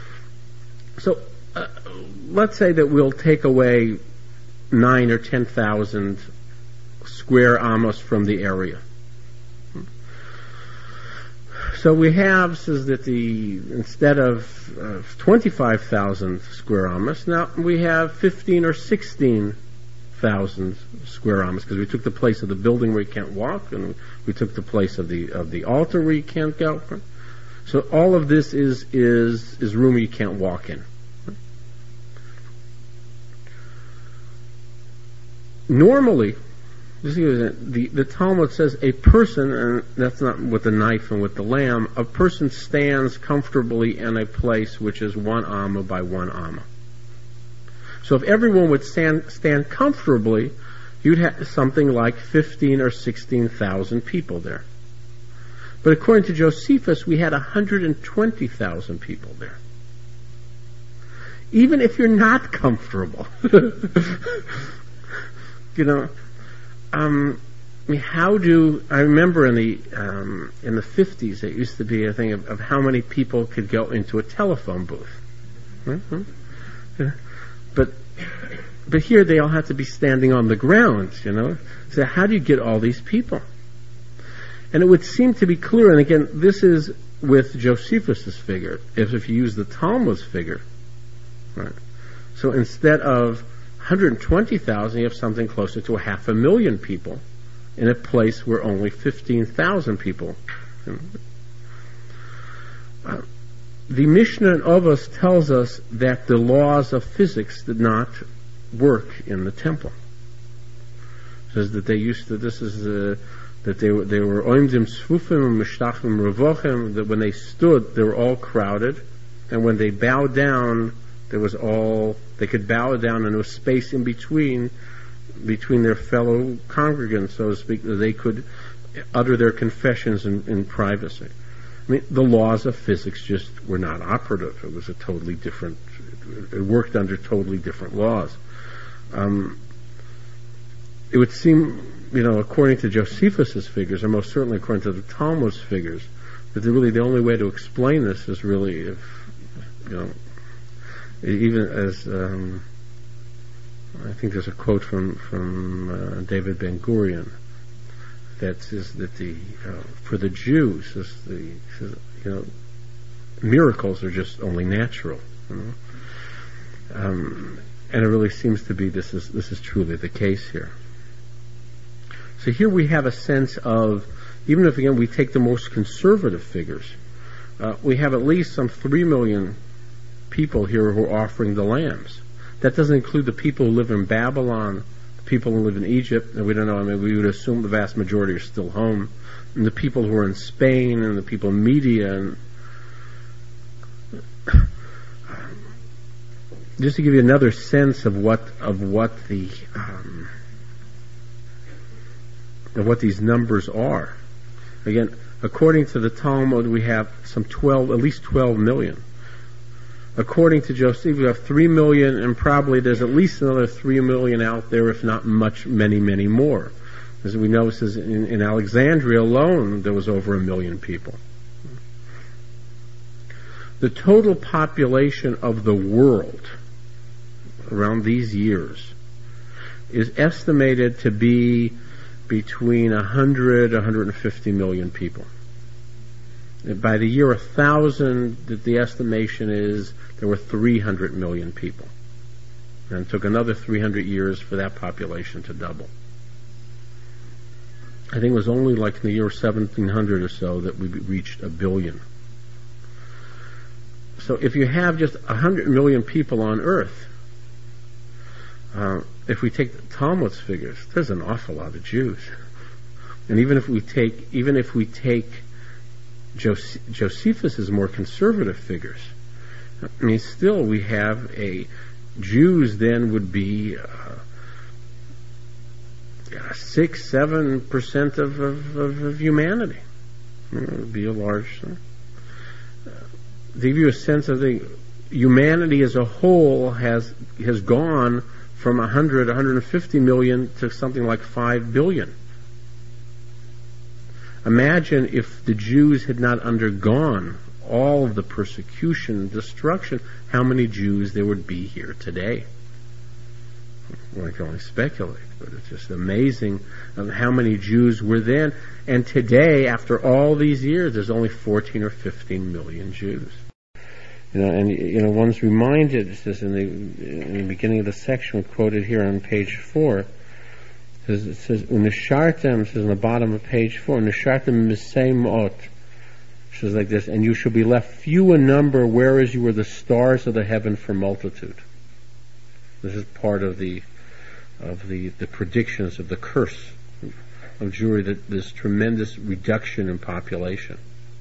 Let's say that we'll take away 9 or 10,000 square amos from the area. So we have, says that instead of 25,000 square amos, now we have 15 or 16,000 square amos, because we took the place of the building where you can't walk, and we took the place of the altar where you can't go. So all of this is room you can't walk in. Normally, the Talmud says a person, and that's not with the knife and with the lamb, a person stands comfortably in a place which is 1 amma by 1 amma. So if everyone would stand comfortably, you'd have something like 15 or 16,000 people there. But according to Josephus, we had 120,000 people there. Even if you're not comfortable. I remember in the 50s, it used to be a thing of how many people could go into a telephone booth. Mm-hmm. But here they all have to be standing on the ground, So how do you get all these people? And it would seem to be clear, and again, this is with Josephus's figure, if you use the Talmud's figure, right? So instead of 120,000, you have something closer to 500,000 people in a place where only 15,000 people. The Mishnah in Ovos tells us that the laws of physics did not work in the temple. It says that they used to. That they were oimdim sfufim and mishtachim revochim. That when they stood, they were all crowded, and when they bowed down, they could bow down, and there was space in between their fellow congregants, so to speak, that they could utter their confessions in privacy. I mean, the laws of physics just were not operative. It was a totally different. It worked under totally different laws. It would seem, according to Josephus's figures, and most certainly according to the Talmud's figures, that the only way to explain this is really if, even as I think there's a quote from David Ben Gurion that says that for the Jews, miracles are just only natural, and it really seems to be this is truly the case here. So here we have a sense of, even if again we take the most conservative figures, we have at least some 3 million people here who are offering the lambs. That doesn't include the people who live in Babylon, the people who live in Egypt, and we don't know, we would assume the vast majority are still home, and the people who are in Spain, and the people in Media, and just to give you another sense of what these numbers are. Again, according to the Talmud, we have at least 12 million. According to Joseph, we have 3 million, and probably there's at least another 3 million out there, if not many, many more. As we know, in Alexandria alone, there was over 1 million people. The total population of the world around these years is estimated to be between 100 and 150 million people. By the year 1000, the estimation is there were 300 million people. And it took another 300 years for that population to double. I think it was only like in the year 1700 or so that we reached 1 billion. So if you have just 100 million people on Earth, if we take the Talmud's figures, there's an awful lot of Jews. And even if we take Josephus' more conservative figures. I mean, still we have Jews then would be 6-7% of humanity. It would be a large. To give you a sense of the humanity as a whole has gone from 150 million to something like 5 billion. Imagine if the Jews had not undergone all of the persecution and destruction, how many Jews there would be here today. One can only speculate, but it's just amazing how many Jews were then. And today, after all these years, there's only 14 or 15 million Jews. One's reminded, it says in the beginning of the section quoted here on page 4, it says, "Unishartem," says on the bottom of page 4, "Unishartem misei mot," which is like this, "and you shall be left few in number, whereas you were the stars of the heaven for multitude." This is part of the predictions of the curse of Jewry, that this tremendous reduction in population.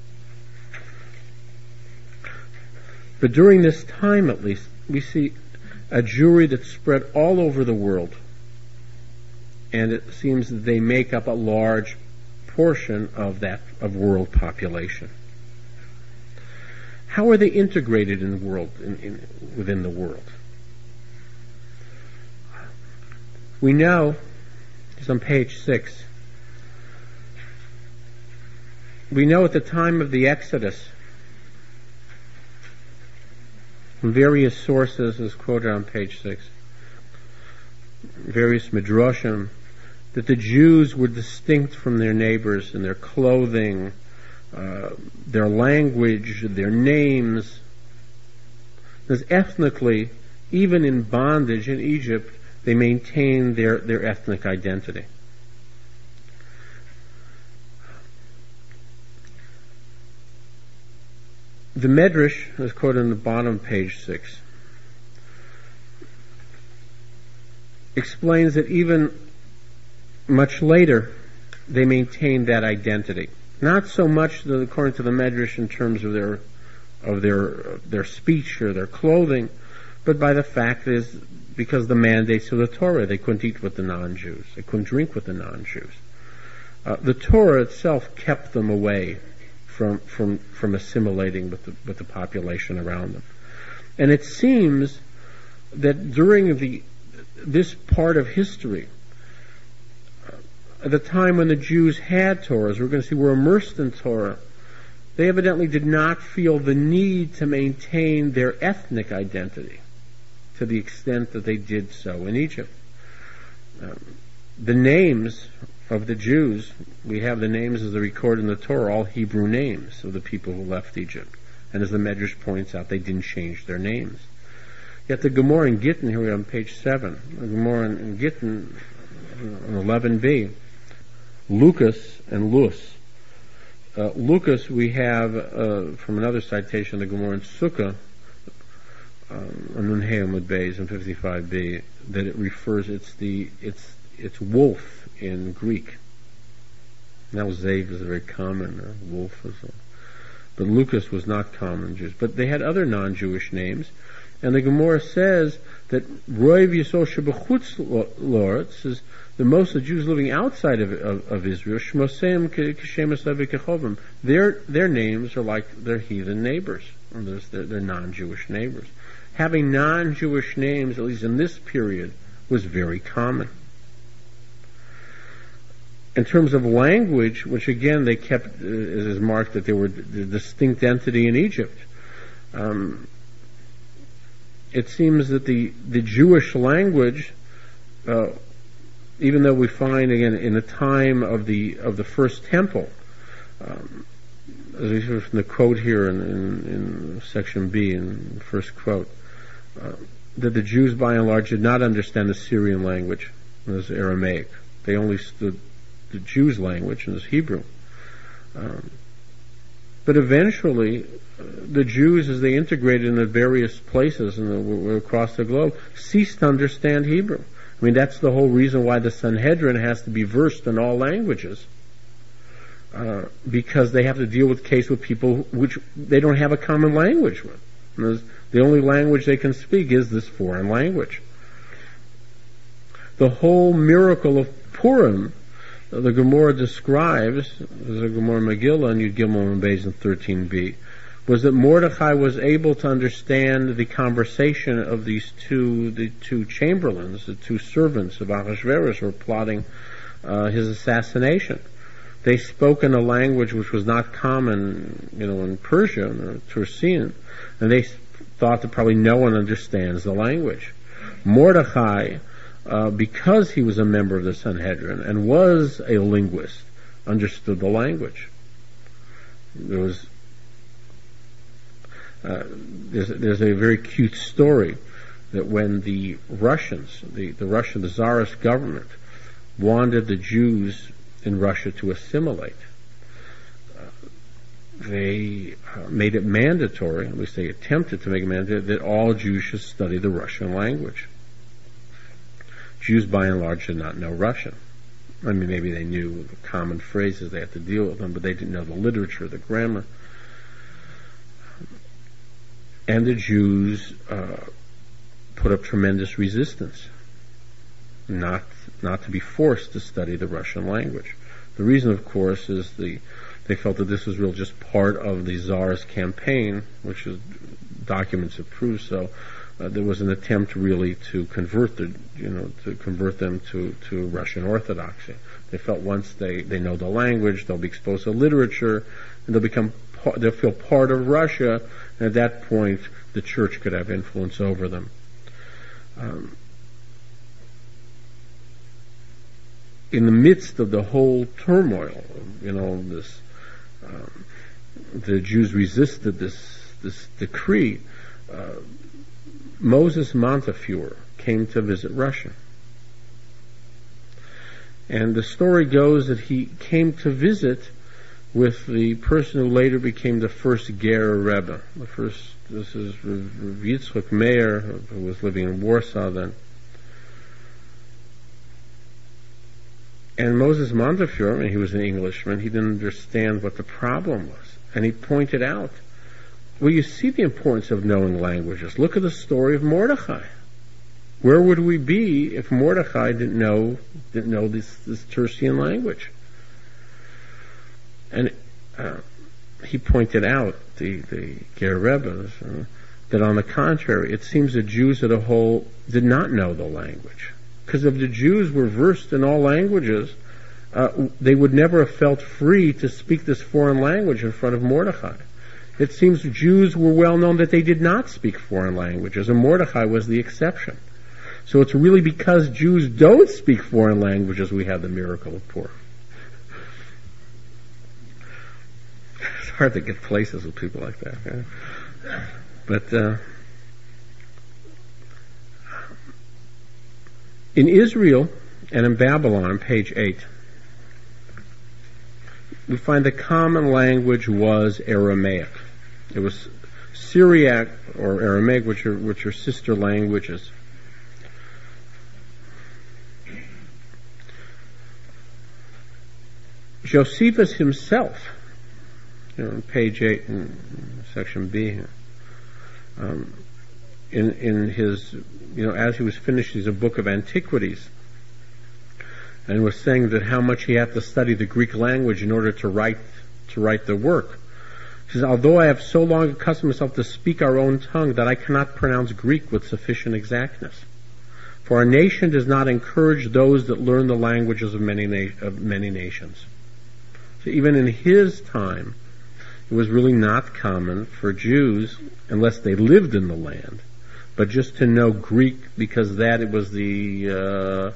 But during this time, at least, we see a Jewry that spread all over the world, and it seems that they make up a large portion of world population. How are they integrated in the world, within the world? We know, it's on page 6, we know at the time of the Exodus, from various sources, as quoted on page 6, various midrashim, that the Jews were distinct from their neighbors in their clothing, their language, their names. Because ethnically, even in bondage in Egypt, they maintained their ethnic identity. The Medrash, as quoted on the bottom of page 6, explains that even much later they maintained that identity. Not so much, according to the Medrash, in terms of their speech or their clothing, but by the fact is because the mandates of the Torah. They couldn't eat with the non-Jews. They couldn't drink with the non-Jews. The Torah itself kept them away from assimilating with the population around them. And it seems that during this part of history, at the time when the Jews had Torahs, we're going to see were immersed in Torah, they evidently did not feel the need to maintain their ethnic identity to the extent that they did so in Egypt. The names of the Jews, we have the names as they're recorded in the Torah, all Hebrew names of the people who left Egypt. And as the Medrash points out, they didn't change their names. Yet the Gemara in Gittin, here we are on page 7, the Gemara in Gittin, on 11b, Lucas and Luz. Lucas we have from another citation, the Gemara in Sukkah, on Nunhei Amud Beis in 55b, that it refers, it's wolf in Greek. Now Zav is very common, wolf is but Lucas was not common Jews. But they had other non-Jewish names, and the Gemara says that Roiv Yisrael Shebechutz La'aretz says the most of the Jews living outside of Israel, Shmoseim K'Shemus Levi Kechovim, their names are like their heathen neighbors, or their non-Jewish neighbors. Having non-Jewish names, at least in this period, was very common. In terms of language, which again they kept as marked that they were the distinct entity in Egypt, it seems that the Jewish language, even though we find again in the time of the first temple, as we see from the quote here in section B, in the first quote, that the Jews by and large did not understand the Syrian language, it was Aramaic. They only stood the Jews' language, and it's Hebrew. But eventually, the Jews, as they integrated in the various places across the globe, ceased to understand Hebrew. I mean, that's the whole reason why the Sanhedrin has to be versed in all languages. because they have to deal with people which they don't have a common language with. And the only language they can speak is this foreign language. The whole miracle of Purim, the Gemara describes, the Gemara Megillah and Yud Gimel and Beis in 13b, was that Mordechai was able to understand the conversation of the two chamberlains, the two servants of Ahasuerus who were plotting his assassination. They spoke in a language which was not common, in Persia or Turcian, and they thought that probably no one understands the language. Mordechai, because he was a member of the Sanhedrin and was a linguist, understood the language. There's a very cute story that when the Russians, the Tsarist government, wanted the Jews in Russia to assimilate, they made it mandatory, at least they attempted to make it mandatory, that all Jews should study the Russian language. Jews, by and large, did not know Russian. I mean, maybe they knew the common phrases, they had to deal with them, but they didn't know the literature, the grammar. And the Jews put up tremendous resistance, not to be forced to study the Russian language. The reason, of course, is they felt that this was really just part of the Tsarist campaign, which is documents have proved so. There was an attempt really to convert them to Russian Orthodoxy. They felt once they know the language, they'll be exposed to literature, and they'll feel part of Russia, and at that point the church could have influence over them. In the midst of the whole turmoil, the Jews resisted this decree. Moses Montefiore came to visit Russia. And the story goes that he came to visit with the person who later became the first Ger Rebbe. This is Rav Yitzchak Meir, who was living in Warsaw then. And Moses Montefiore, he was an Englishman, he didn't understand what the problem was. And he pointed out, well, you see the importance of knowing languages. Look at the story of Mordechai. Where would we be if Mordechai didn't know this Tertian language? And he pointed out, the Ger Rebbe, that on the contrary, it seems the Jews as a whole did not know the language. Because if the Jews were versed in all languages, they would never have felt free to speak this foreign language in front of Mordechai. It seems Jews were well known that they did not speak foreign languages, and Mordechai was the exception. So it's really because Jews don't speak foreign languages we have the miracle of Purim. It's hard to get places with people like that. Yeah? But in Israel and in Babylon, page 8, we find the common language was Aramaic. It was Syriac or Aramaic, which are sister languages. Josephus himself, on page 8 in section B here, in his, as he was finishing a book of antiquities, and was saying that how much he had to study the Greek language in order to write the work. He says, although I have so long accustomed myself to speak our own tongue that I cannot pronounce Greek with sufficient exactness. For our nation does not encourage those that learn the languages of many nations. So even in his time, it was really not common for Jews, unless they lived in the land, but just to know Greek because that it was the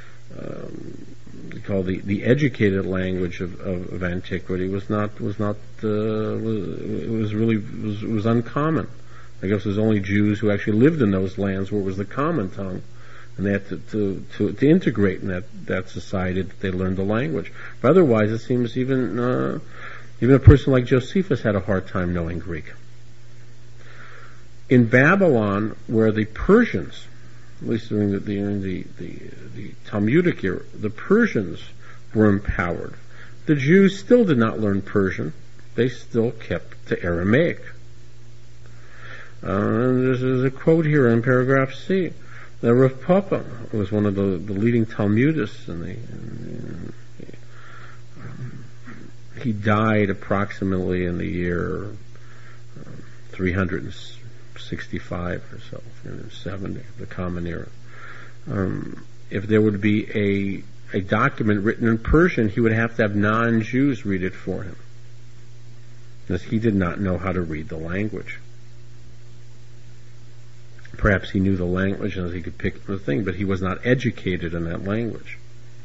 the educated language of antiquity was uncommon. I guess it was only Jews who actually lived in those lands where it was the common tongue, and they had to integrate in that society that they learned the language. But otherwise, it seems even a person like Josephus had a hard time knowing Greek. In Babylon, where the Persians, at least during the Talmudic era, the Persians were empowered. The Jews still did not learn Persian. They still kept to Aramaic. There's a quote here in paragraph C. The Rav Papa was one of the leading Talmudists, and he died approximately in the year 365 or so, 370, the Common Era. If there would be a document written in Persian, he would have to have non-Jews read it for him, because he did not know how to read the language. Perhaps he knew the language and he could pick the thing, but he was not educated in that language.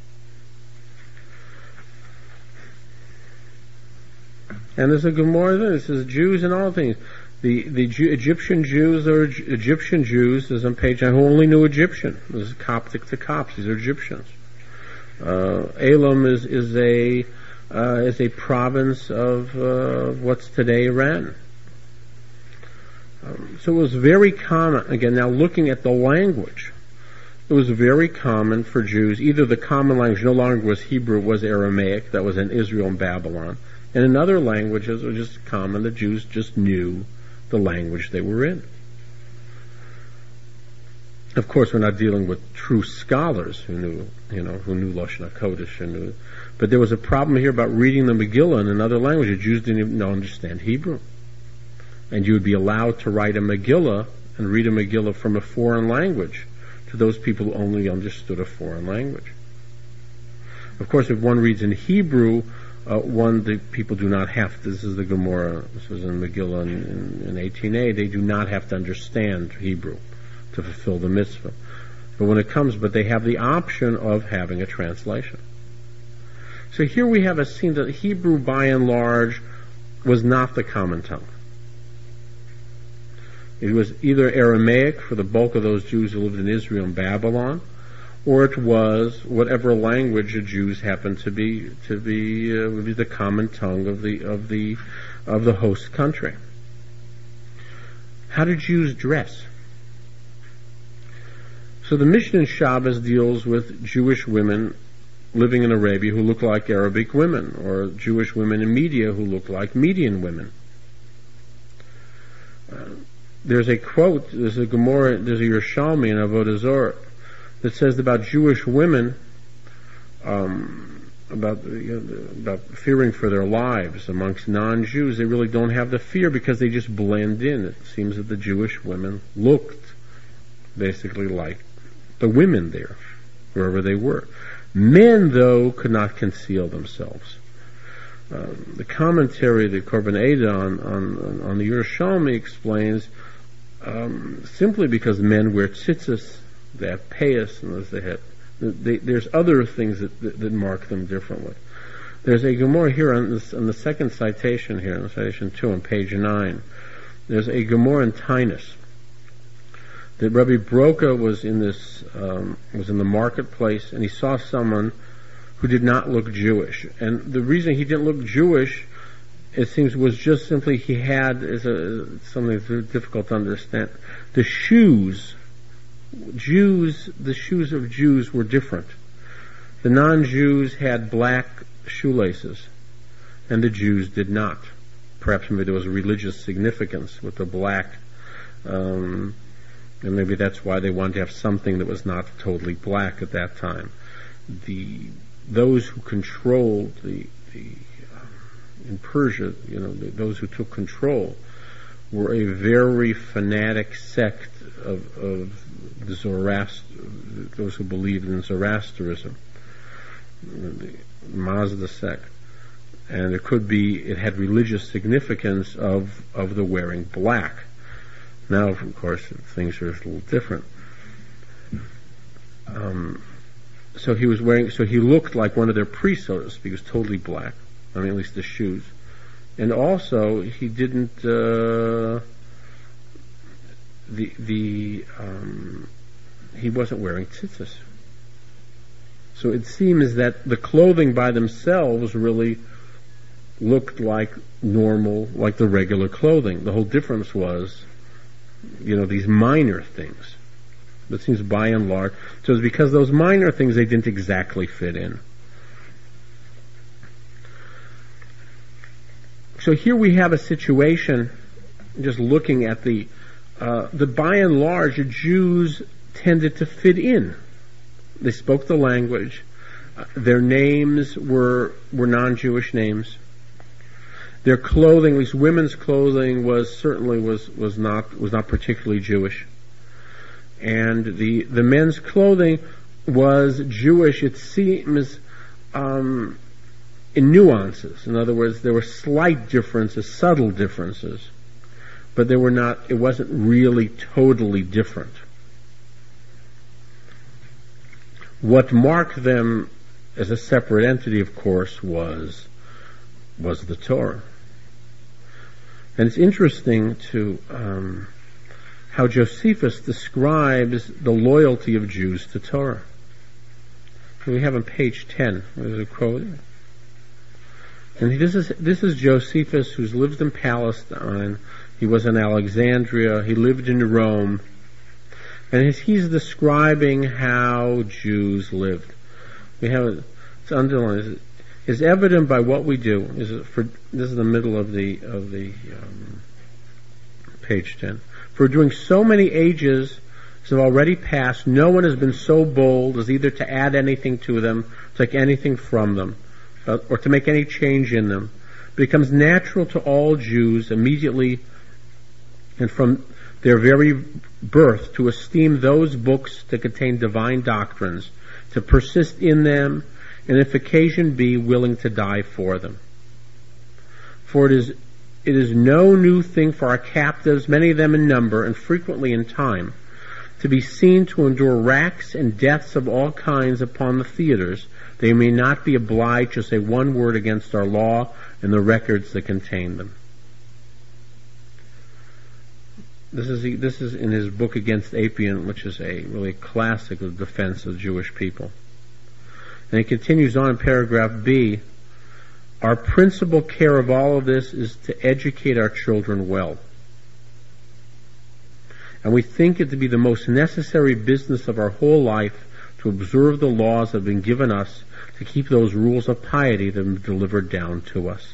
And there's a Gemara there. It says Jews and all things. The Egyptian Jews are Egyptian Jews, as on page 9, who only knew Egyptian. This is Coptic to Copts. These are Egyptians. Elam is a province of what's today Iran. So it was very common, again, now looking at the language, it was very common for Jews, either the common language no longer was Hebrew, it was Aramaic, that was in Israel and Babylon, and in other languages it was just common, the Jews just knew the language they were in. Of course, we're not dealing with true scholars who knew Lashon HaKodesh, but there was a problem here about reading the Megillah in another language. The Jews didn't even understand Hebrew. And you would be allowed to write a Megillah and read a Megillah from a foreign language to those people who only understood a foreign language. Of course, if one reads in Hebrew, the people do not have to, this is the Gemara, this was in Megillah in 18a, they do not have to understand Hebrew to fulfill the mitzvah. But they have the option of having a translation. So here we have a scene that Hebrew, by and large, was not the common tongue. It was either Aramaic for the bulk of those Jews who lived in Israel and Babylon, or it was whatever language the Jews happened to be would be the common tongue of the host country. How did Jews dress? So the Mishnah in Shabbos deals with Jewish women living in Arabia who look like Arabic women, or Jewish women in Media who look like Median women. There's a quote, there's a Gemara, there's a Yerushalmi in Avodah Zarah that says about Jewish women, about fearing for their lives amongst non-Jews. They really don't have the fear because they just blend in. It seems that the Jewish women looked basically like the women there, wherever they were. Men, though, could not conceal themselves. The commentary, the Korban Eidah on the Yerushalmi explains simply because men wear tzitzis, they have payas, and there's other things that mark them differently. There's a Gemara here on the second citation here, on citation 2 on page 9. There's a Gemara in Tainus that Rabbi Broka was in the marketplace, and he saw someone who did not look Jewish. And the reason he didn't look Jewish, it seems, was just simply he had something that's very difficult to understand. The shoes of Jews were different. The non-Jews had black shoelaces, and the Jews did not. Perhaps maybe there was a religious significance with the black, and maybe that's why they wanted to have something that was not totally black at that time. Those who controlled in Persia, those who took control, were a very fanatic sect of the those who believed in Zoroastrianism, the Mazda sect, and it had religious significance of the wearing black. Now, of course, things are a little different. So he looked like one of their priests, so to speak. He was totally black. I mean, at least the shoes. And also, he didn't, he wasn't wearing tzitzis. So it seems that the clothing by themselves really looked like normal, like the regular clothing. The whole difference was, these minor things. That seems by and large. So it's because those minor things, they didn't exactly fit in. So here we have a situation, just looking at the by and large, the Jews tended to fit in. They spoke the language. Their names were non-Jewish names. Their clothing, at least women's clothing, was not particularly Jewish. And the men's clothing was Jewish, it seems, in nuances. In other words, there were slight differences, subtle differences, but it wasn't really totally different. What marked them as a separate entity, of course, was the Torah. And it's interesting to how Josephus describes the loyalty of Jews to Torah. We have on page 10, there's a quote. And this is Josephus, who's lived in Palestine. He was in Alexandria. He lived in Rome. And he's describing how Jews lived. It's underlined. Is evident by what we do. This is the middle of the page 10. For during so many ages have already passed, no one has been so bold as either to add anything to them, to take anything from them, or to make any change in them. It becomes natural to all Jews immediately and from their very birth to esteem those books to contain divine doctrines, to persist in them, and if occasion be, willing to die for them. For it is no new thing for our captives, many of them in number and frequently in time, to be seen to endure racks and deaths of all kinds upon the theaters. They may not be obliged to say one word against our law and the records that contain them. This is in his book Against Apion, which is a really classic of defense of the Jewish people. And he continues on in paragraph B. Our principal care of all of this is to educate our children well. And we think it to be the most necessary business of our whole life to observe the laws that have been given us, to keep those rules of piety that have been delivered down to us.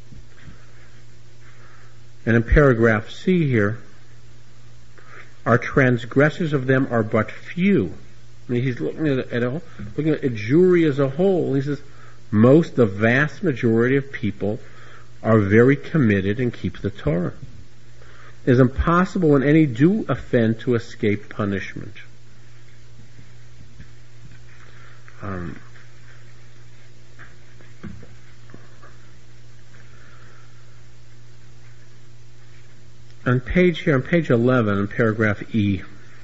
And in paragraph C here, our transgressors of them are but few. I mean, he's looking at a Jewry as a whole. He says, the vast majority of people are very committed and keep the Torah. It is impossible when any do offend to escape punishment. On page 11, in paragraph E,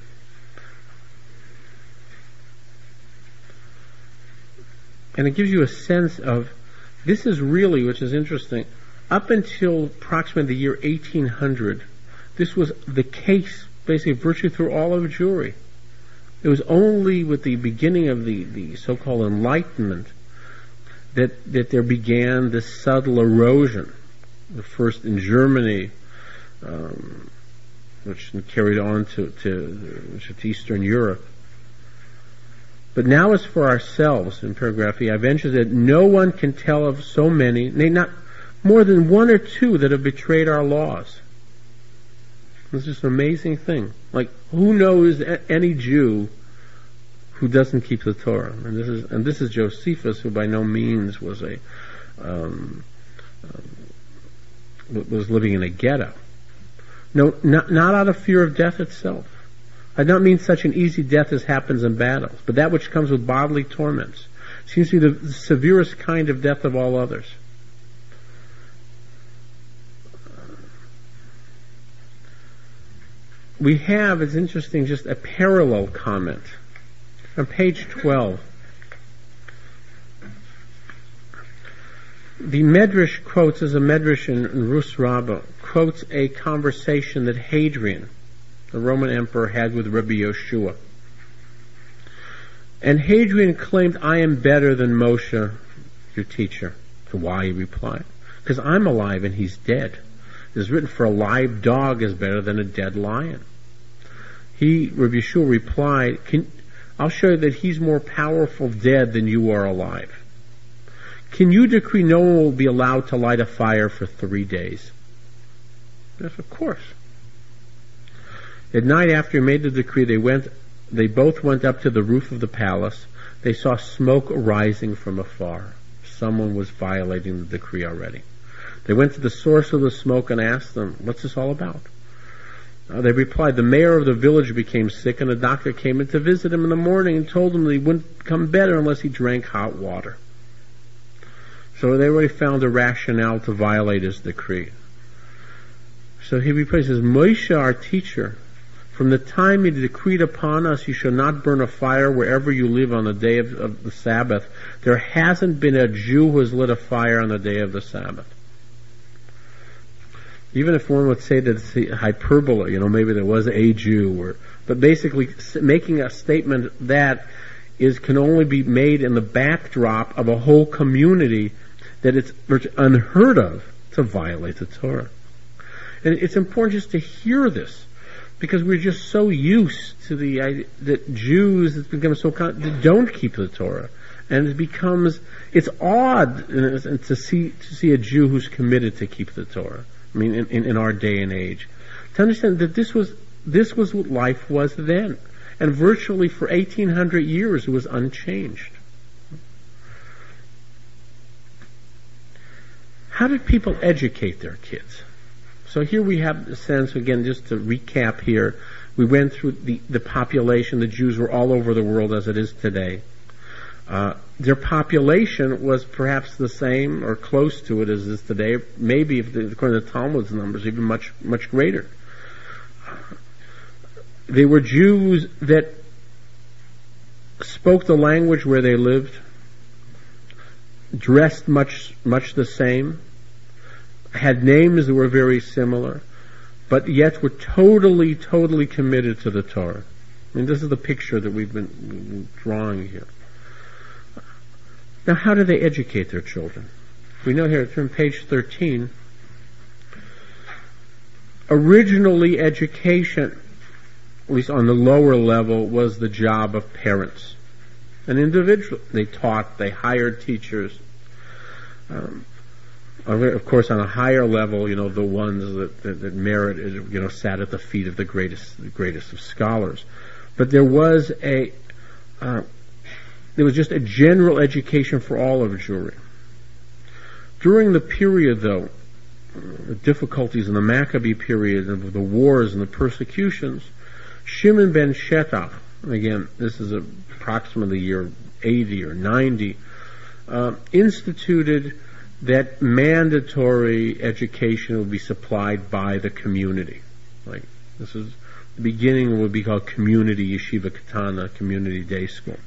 and it gives you a sense of, this is really, which is interesting, up until approximately the year 1800, this was the case, basically, virtually through all of Jewry. It was only with the beginning of the so-called Enlightenment that there began this subtle erosion. The first in Germany, which carried on to Eastern Europe. But now as for ourselves, in paragraph E, I venture that no one can tell of so many, nay, not more than one or two that have betrayed our laws. This is an amazing thing. Like, who knows any Jew who doesn't keep the Torah? And this is Josephus, who by no means was was living in a ghetto. No, not out of fear of death itself. I don't mean such an easy death as happens in battles, but that which comes with bodily torments. Seems to be the severest kind of death of all others. We have, it's interesting, just a parallel comment. On page 12, the Medrash quotes, as a Medrash in Rus Rabbah, quotes a conversation that Hadrian, the Roman emperor, had with Rabbi Yoshua. And Hadrian claimed, I am better than Moshe, your teacher. So why, he replied? Because I'm alive and he's dead. It is written, for a live dog is better than a dead lion. Rabbi Yeshua replied, I'll show you that he's more powerful dead than you are alive. can you decree no one will be allowed to light a fire for 3 days? Yes, of course. At night after he made the decree, they both went up to the roof of the palace. They saw smoke arising from afar. Someone was violating the decree already. They went to the source of the smoke and asked them, what's this all about? They replied, the mayor of the village became sick, and a doctor came in to visit him in the morning and told him that he wouldn't become better unless he drank hot water. So they already found a rationale to violate his decree. So he replies, Moshe, our teacher, from the time he decreed upon us, you shall not burn a fire wherever you live on the day of the Sabbath. There hasn't been a Jew who has lit a fire on the day of the Sabbath. Even if one would say that it's hyperbole, maybe there was a Jew, but basically making a statement that can only be made in the backdrop of a whole community that it's unheard of to violate the Torah. And it's important just to hear this, because we're just so used to the idea that Jews, it's become so that don't keep the Torah, and it's odd to see a Jew who's committed to keep the Torah. I mean, in our day and age, to understand that this was what life was then, and virtually for 1800 years it was unchanged. How did people educate their kids? So here we have the sense, again, just to recap here, we went through the population. The Jews were all over the world as it is today. Their population was perhaps the same or close to it as is today. Maybe, according to Talmud's numbers, even much, much greater. They were Jews that spoke the language where they lived, dressed much the same, had names that were very similar, but yet were totally committed to the Torah. I mean, this is the picture that we've been drawing here. Now, how do they educate their children? We know here, it's on page 13. Originally, education, at least on the lower level, was the job of parents. An individual. They taught, they hired teachers. Of course, on a higher level, the ones that merit, sat at the feet of the greatest of scholars. But there was just a general education for all of Jewry. During the period, though, the difficulties in the Maccabee period of the wars and the persecutions, Shimon ben Shetach, again, this is approximately year 80 or 90, instituted that mandatory education would be supplied by the community. Like, this is the beginning of what would be called community yeshiva katana, community day school.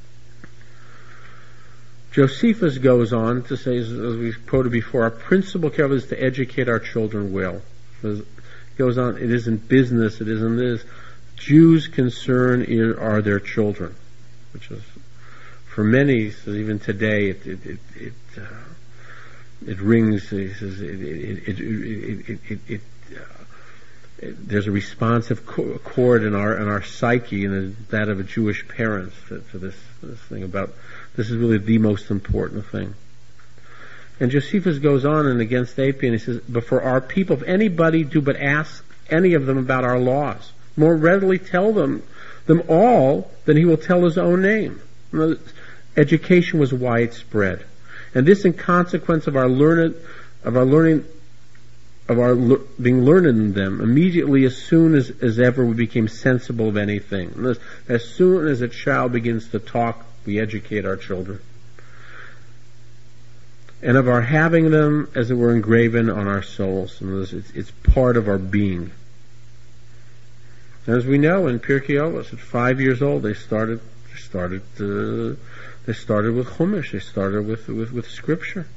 Josephus goes on to say, as we quoted before, our principal care is to educate our children well. He goes on, it isn't business, it isn't this. Jews' concern are their children, which is, for many, even today, it rings. There's a responsive chord in our psyche, and that of a Jewish parent to this thing about this is really the most important thing. And Josephus goes on and against Apion, he says, but for our people, if anybody do but ask any of them about our laws, more readily tell them all than he will tell his own name. Education was widespread. And this in consequence of our being learned in them, immediately as soon as ever we became sensible of anything. As soon as a child begins to talk, we educate our children. And of our having them, as it were, engraven on our souls. And it's part of our being. As we know, in Pirkei Avos, at 5 years old, they started with Chumash. They started with Scripture.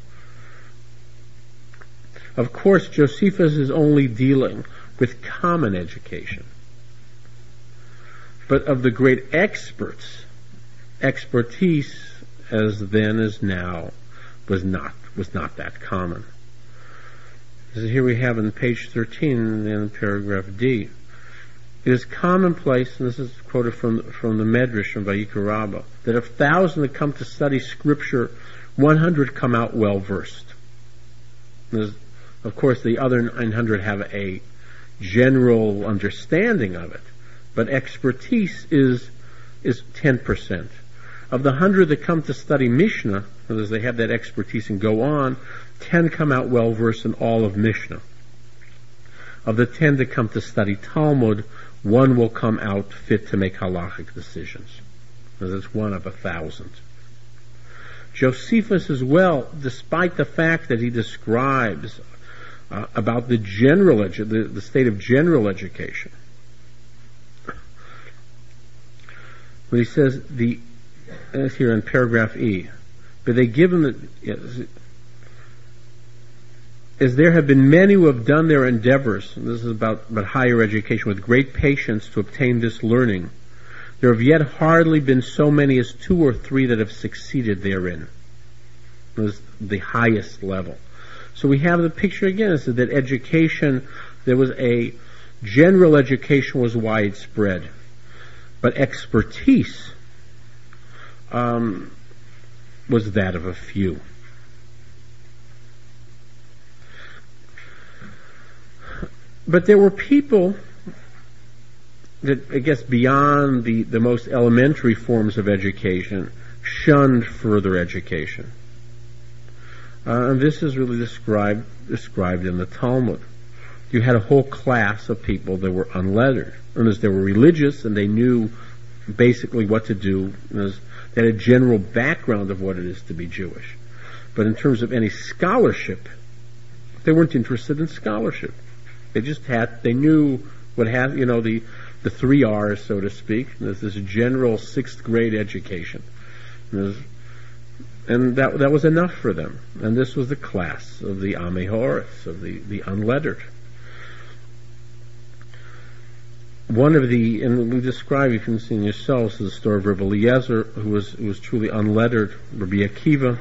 Of course, Josephus is only dealing with common education. But of the great expertise, as then as now, was not that common. So here we have in page 13, in paragraph D, it is commonplace, and this is quoted from the Medrash from Vayikra Rabbah, that if 1,000 that come to study Scripture 100 come out well versed. Of course, the other 900 have a general understanding of it, but expertise is 10%. Of the 100 that come to study Mishnah, as they have that expertise and go on, 10 come out well versed in all of Mishnah. Of the 10 that come to study Talmud, 1 will come out fit to make halachic decisions. That's 1 of 1,000. Josephus as well, despite the fact that he describes about the the state of general education, when he says that's here in paragraph E, but they give him as there have been many who have done their endeavors, and this is about higher education, with great patience to obtain this learning, there have yet hardly been so many as 2 or 3 that have succeeded therein. It was the highest level. So we have the picture again, is that education, there was a general education was widespread, but expertise was that of a few. But there were people that, I guess, beyond the most elementary forms of education, shunned further education. And this is really described in the Talmud. You had a whole class of people that were unlettered. And as they were religious and they knew basically what to do, they had a general background of what it is to be Jewish. But in terms of any scholarship, they weren't interested in scholarship. They knew what had, the 3 R's, so to speak. There's this general 6th grade education. And that was enough for them. And this was the class of the Amei Haaretz, of the unlettered. One of and we describe, you can see in yourselves, the story of Rabbi Eliezer, who was truly unlettered, Rabbi Akiva.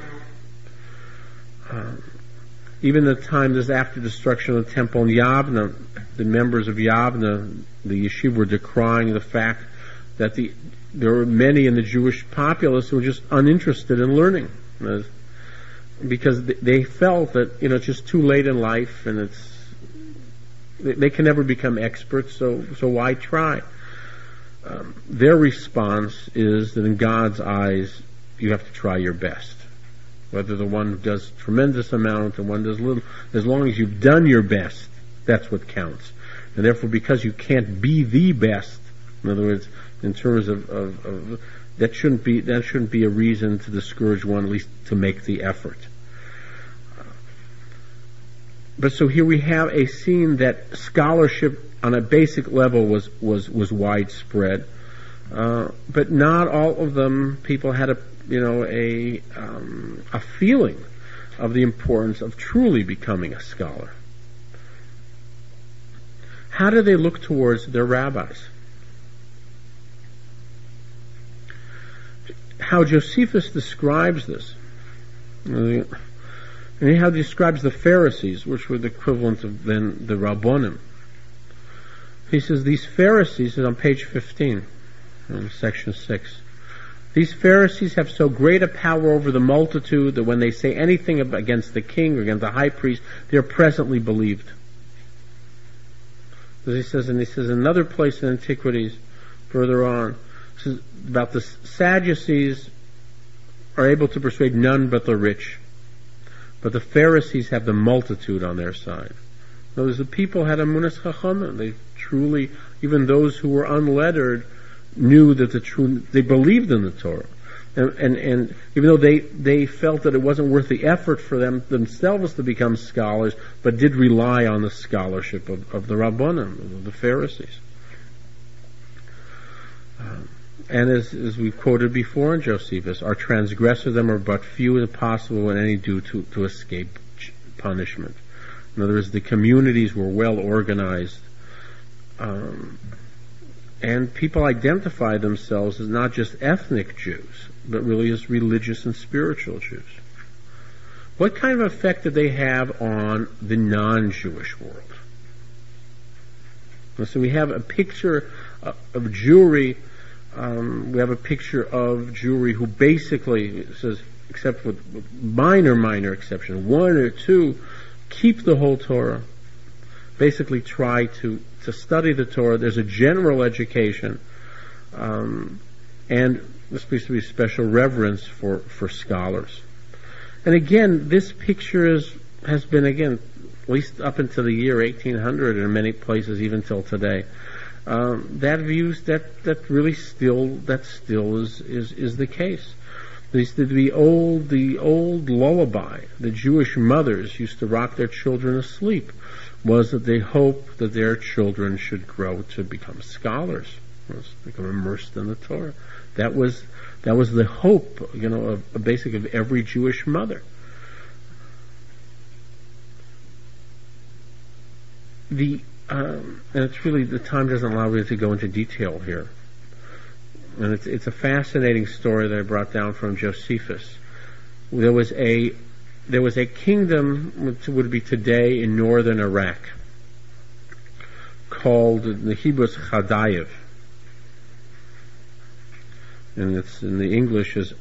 Even the time this after destruction of the temple in Yavna, the members of Yavna, the yeshiva, were decrying the fact that there were many in the Jewish populace who were just uninterested in learning, because they felt that it's just too late in life, and they can never become experts, so why try? Their response is that in God's eyes, you have to try your best. Whether the one does tremendous amount and one does little, as long as you've done your best, that's what counts. And therefore, because you can't be the best, in other words, in terms of that shouldn't be a reason to discourage one, at least to make the effort. But so here we have a scene that scholarship on a basic level was widespread, but not all of them people had a feeling of the importance of truly becoming a scholar. How do they look towards their rabbis? How Josephus describes this, and how he describes the Pharisees, which were the equivalent of then the Rabbonim. He says these Pharisees, is on page 15, in section 6. These Pharisees have so great a power over the multitude that when they say anything against the king or against the high priest, they are presently believed. As he says in another place in Antiquities, further on, says about the Sadducees are able to persuade none but the rich, but the Pharisees have the multitude on their side. In other words, the people had emunas chachamim. They truly, even those who were unlettered, knew that they believed in the Torah, and even though they felt that it wasn't worth the effort for them themselves to become scholars, but did rely on the scholarship of the Rabbanim, of the Pharisees. And as we quoted before in Josephus, our transgressors them are but few and possible in any due to escape punishment. In other words, the communities were well organized. And people identify themselves as not just ethnic Jews, but really as religious and spiritual Jews. What kind of effect did they have on the non-Jewish world? So we have a picture of Jewry. We have a picture of Jewry who basically says except with minor exceptions, one or two, keep the whole Torah. Basically try to study the Torah. There's a general education, and there supposed to be special reverence for scholars. And again, this picture has been, again, at least up until the year 1800, and in many places even till today, that still is the case. The old lullaby the Jewish mothers used to rock their children asleep was that they hoped that their children should grow to become scholars, become immersed in the Torah. That was the hope, of every Jewish mother. And it's really, the time doesn't allow me to go into detail here. And it's a fascinating story that I brought down from Josephus. There was a kingdom, which would be today in northern Iraq, called the Hebrew Chadayev. And it's in the English is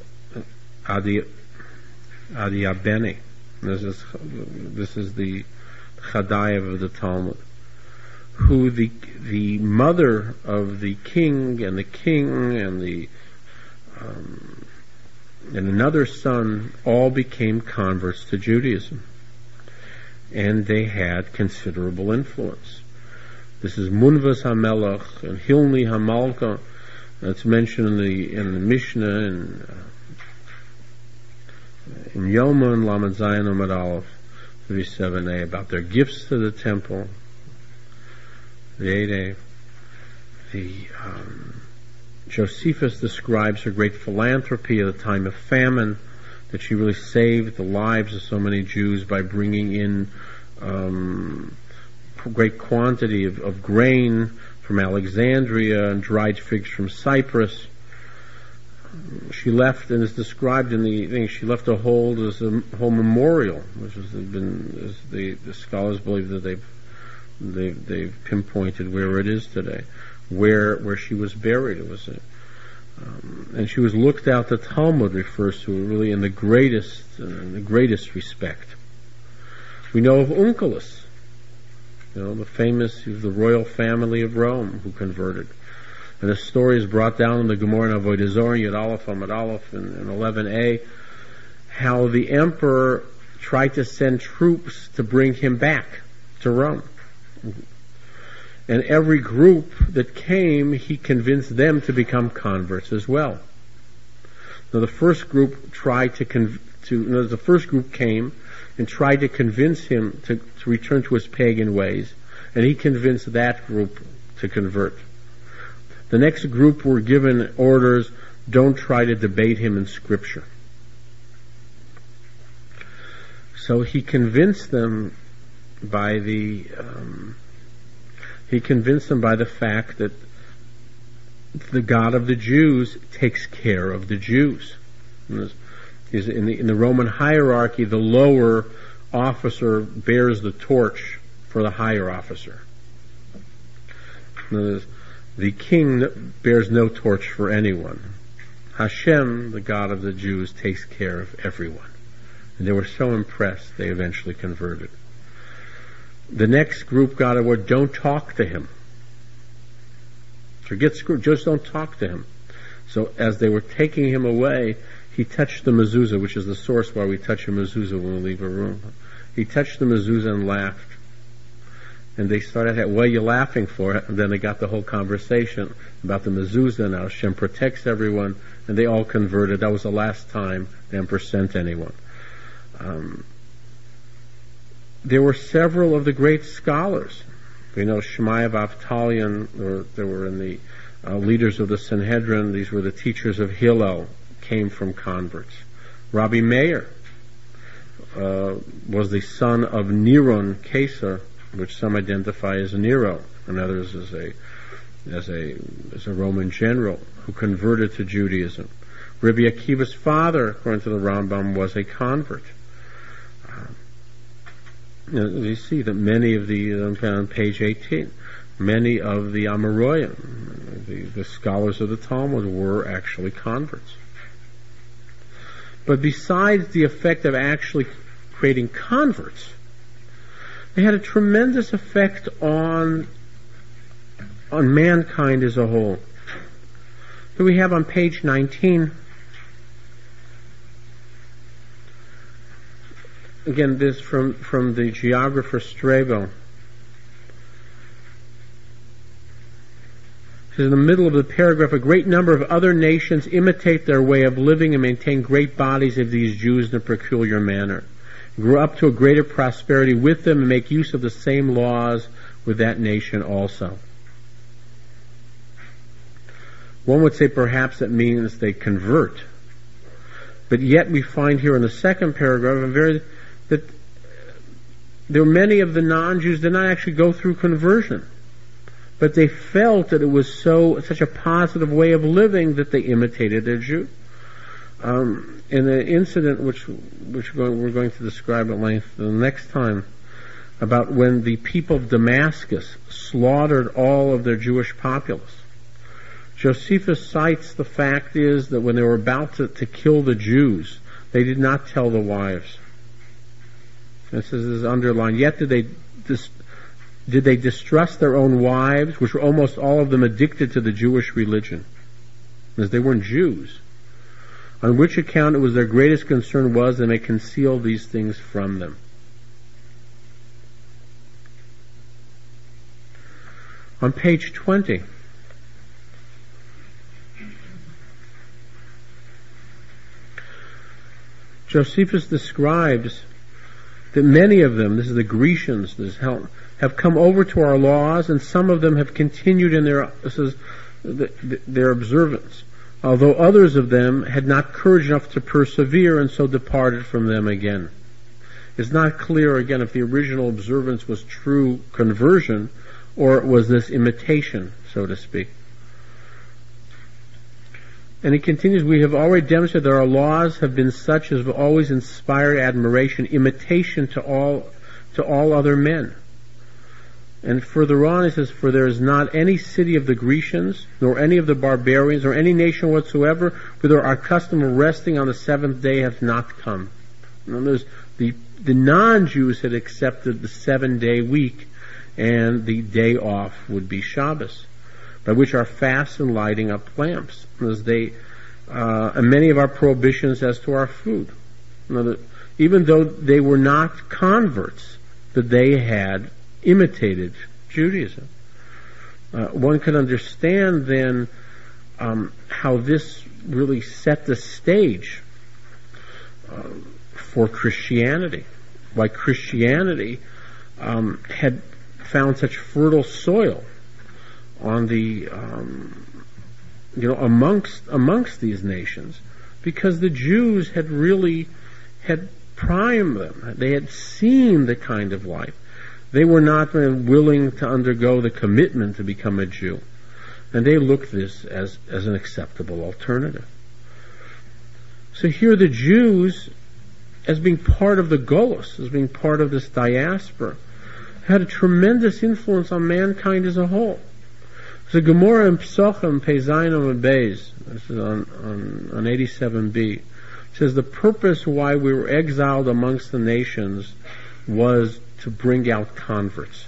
Adiabene. This is the Chadayev of the Talmud, who the mother of the king and another son all became converts to Judaism, and they had considerable influence. This is Munvas HaMelech and Hilni HaMalka. That's mentioned in the Mishnah in Yoma and Lamed Zayin Amud Aleph 37a about their gifts to the temple. Josephus describes her great philanthropy at a time of famine, that she really saved the lives of so many Jews by bringing in great quantity of grain from Alexandria and dried figs from Cyprus. She left, and is described in the thing, she left a whole memorial, which has been, the scholars believe that they've pinpointed where it is today, where she was buried. It was and she was looked out. The Talmud refers to her really in the greatest respect. We know of Onkelos, the famous, the royal family of Rome who converted. And the story is brought down in the Gemara in Avodah Zarah, Yud Aleph, Amud Aleph, in 11a, how the emperor tried to send troops to bring him back to Rome. And every group that came, he convinced them to become converts as well. Now the first group came and tried to convince him to return to his pagan ways, and he convinced that group to convert. The next group were given orders, don't try to debate him in Scripture. So he convinced them by the fact that the God of the Jews takes care of the Jews. In the Roman hierarchy, the lower officer bears the torch for the higher officer. The king bears no torch for anyone. Hashem, the God of the Jews, takes care of everyone. And they were so impressed, they eventually converted. The next group got a word, don't talk to him. Forget Scripture, just don't talk to him. So as they were taking him away, he touched the mezuzah, which is the source why we touch a mezuzah when we leave a room. He touched the mezuzah and laughed. And they started, what are you laughing for? And then they got the whole conversation about the mezuzah and how Hashem protects everyone, and they all converted. That was the last time the emperor sent anyone. There were several of the great scholars. We know Shemaiah Avtalion, they were in the leaders of the Sanhedrin. These were the teachers of Hillel, came from converts. Rabbi Meir was the son of Neron Caesar, which some identify as Nero, and others as a Roman general who converted to Judaism. Rabbi Akiva's father, according to the Rambam, was a convert. You see that many of on page 18, many of the Amoraim, the scholars of the Talmud, were actually converts. But besides the effect of actually creating converts, they had a tremendous effect on mankind as a whole. Here we have on page 19, again, this from the geographer Strabo. In the middle of the paragraph, a great number of other nations imitate their way of living and maintain great bodies of these Jews in a peculiar manner, grew up to a greater prosperity with them, and make use of the same laws with that nation also. One would say perhaps that means they convert. But yet we find here in the second paragraph that there were many of the non-Jews did not actually go through conversion. But they felt that it was such a positive way of living that they imitated their Jew. In the incident which we're going to describe at length the next time, about when the people of Damascus slaughtered all of their Jewish populace, Josephus cites the fact is that when they were about to kill the Jews, they did not tell the wives. This is underlined. Yet did they distrust their own wives, which were almost all of them addicted to the Jewish religion, as they weren't Jews, on which account it was their greatest concern was that they conceal these things from them. On page 20, Josephus describes that many of them, this is the Grecians, have come over to our laws, and some of them have continued in their observance, although others of them had not courage enough to persevere, and so departed from them again. It's not clear, again, if the original observance was true conversion, or it was this imitation, so to speak. And he continues, we have already demonstrated that our laws have been such as have always inspired admiration, imitation to all other men. And further on he says, for there is not any city of the Grecians, nor any of the barbarians, or any nation whatsoever, whither our custom of resting on the seventh day hath not come. In other words, the non-Jews had accepted the 7-day week, and the day off would be Shabbos, by which are fasts and lighting up lamps, as and many of our prohibitions as to our food. Even though they were not converts, that they had imitated Judaism. One can understand then how this really set the stage for Christianity. Why Christianity had found such fertile soil on the amongst these nations, because the Jews had primed them. They had seen the kind of life. They were not willing to undergo the commitment to become a Jew, and they looked this as an acceptable alternative. So here the Jews, as being part of the Golos, as being part of this diaspora, had a tremendous influence on mankind as a whole. The Gemara in Psachim, Peizayin and Beis, this is on 87b, says the purpose why we were exiled amongst the nations was to bring out converts.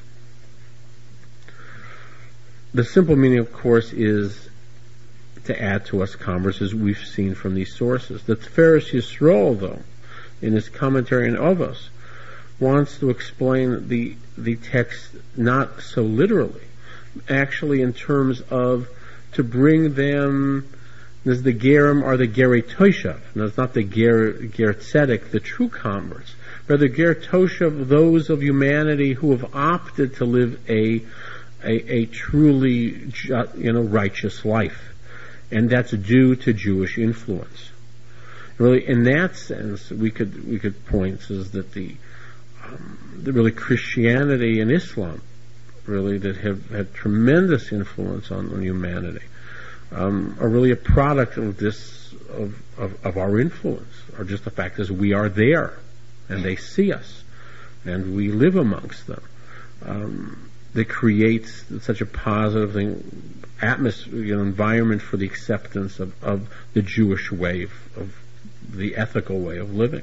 The simple meaning, of course, is to add to us converts, as we've seen from these sources. The Tiferes Yisrael, though, in his commentary on Ovos, wants to explain the text not so literally, actually in terms of to bring them, as the Gerim are the Gerei Toshav. No, it's not the Ger Tzedek, the true converts. Rather, Ger Toshav, those of humanity who have opted to live a truly righteous life, and that's due to Jewish influence. Really, in that sense, we could point is that the really Christianity and Islam, really, that have had tremendous influence on humanity, are really a product of this of our influence, or just the fact is we are there, and they see us, and we live amongst them. That creates such a positive atmosphere, environment for the acceptance of the Jewish way of the ethical way of living.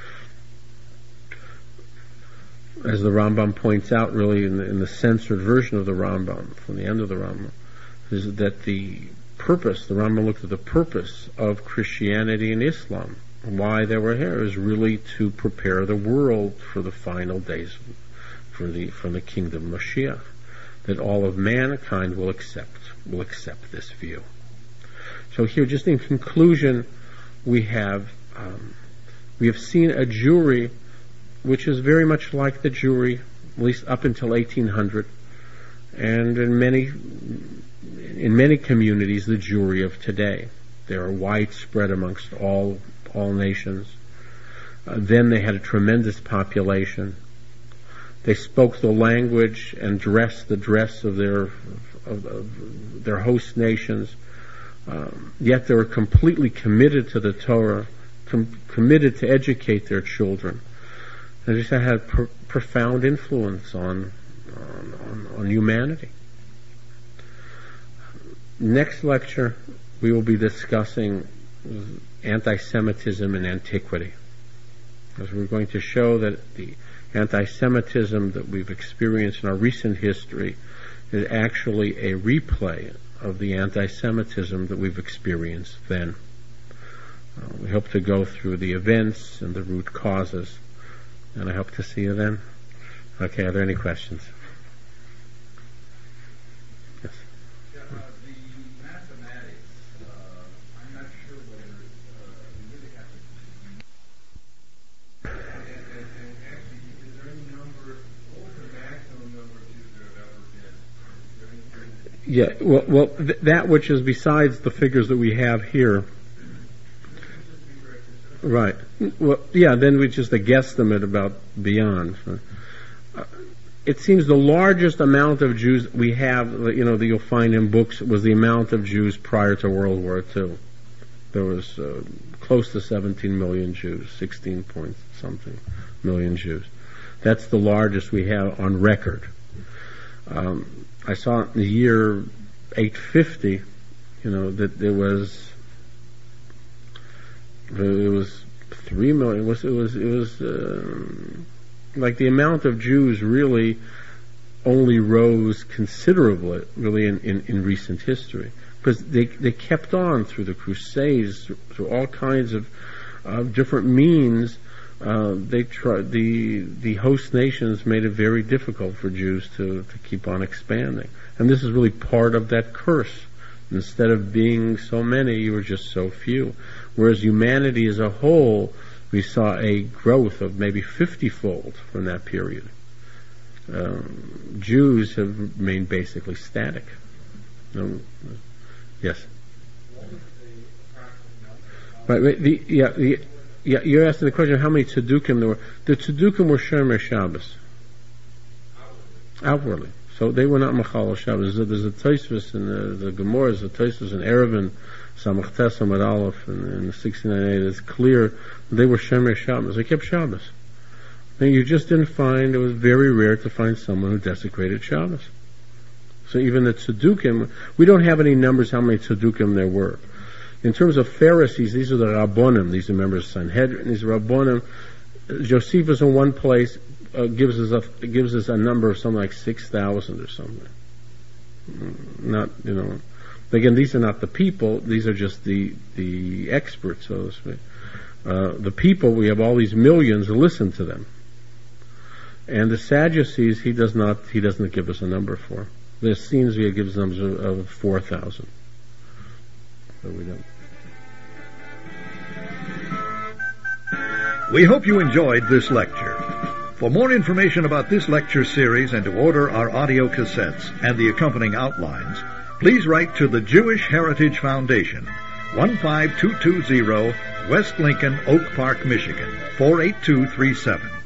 As the Rambam points out, really in the censored version of the Rambam, from the end of the Rambam, is that the Rambam looked at the purpose of Christianity and Islam, why they were here, is really to prepare the world for the final days, from the kingdom of Mashiach, that all of mankind will accept this view. So here, just in conclusion, we have seen a Jewry which is very much like the Jewry, at least up until 1800, and in many communities, the Jewry of today. They are widespread amongst all nations. Then they had a tremendous population. They spoke the language and dressed the dress of their host nations. Yet they were completely committed to the Torah, committed to educate their children. And just had profound influence on humanity. Next lecture, we will be discussing anti-Semitism in antiquity, because we're going to show that the anti-Semitism that we've experienced in our recent history is actually a replay of the anti-Semitism that we've experienced then. We hope to go through the events and the root causes, and I hope to see you then. Okay, are there any questions? Yes. Yeah, the mathematics, I'm not sure whether we really have to. And actually, is there any number, what was the maximum number of Jews there have ever been? Is there anything? Yeah, that which is besides the figures that we have here. Right. Well, yeah, then we just a guesstimate about beyond. It seems the largest amount of Jews we have, that you'll find in books, was the amount of Jews prior to World War II. There was close to 17 million Jews, 16 point something million Jews. That's the largest we have on record. I saw in the year 850, that there was 3 million. It was like the amount of Jews really only rose considerably, really in recent history, because they kept on through the Crusades, through all kinds of different means. They tried, the host nations made it very difficult for Jews to keep on expanding, and this is really part of that curse. Instead of being so many, you were just so few. Whereas humanity as a whole, we saw a growth of maybe 50-fold from that period. Jews have remained basically static. Yes? Right. You're asking the question of how many Tzedukim there were. The Tzedukim were Shomer Shabbos. Outwardly. So they were not Machal Shabbos. There's a Tosfos in the Gemara, there's a Tosfos in Eruvin, Samach Tes Amud Aleph, in 69a. It's clear they were Shomer Shabbos. They kept Shabbos. And you just didn't find, it was very rare to find someone who desecrated Shabbos. So even the Tzedukim, we don't have any numbers how many Tzedukim there were. In terms of Pharisees, these are the Rabbonim, these are members of Sanhedrin, these are Rabbonim. Josephus in one place gives us a number of something like 6,000 or something. Not, again, these are not the people, these are just the experts, so to speak. The people, we have all these millions, listen to them. And the Sadducees, he doesn't give us a number for. The Essenes, he gives numbers of 4,000. So we don't. We hope you enjoyed this lecture. For more information about this lecture series and to order our audio cassettes and the accompanying outlines, please write to the Jewish Heritage Foundation, 15220 West Lincoln, Oak Park, Michigan, 48237.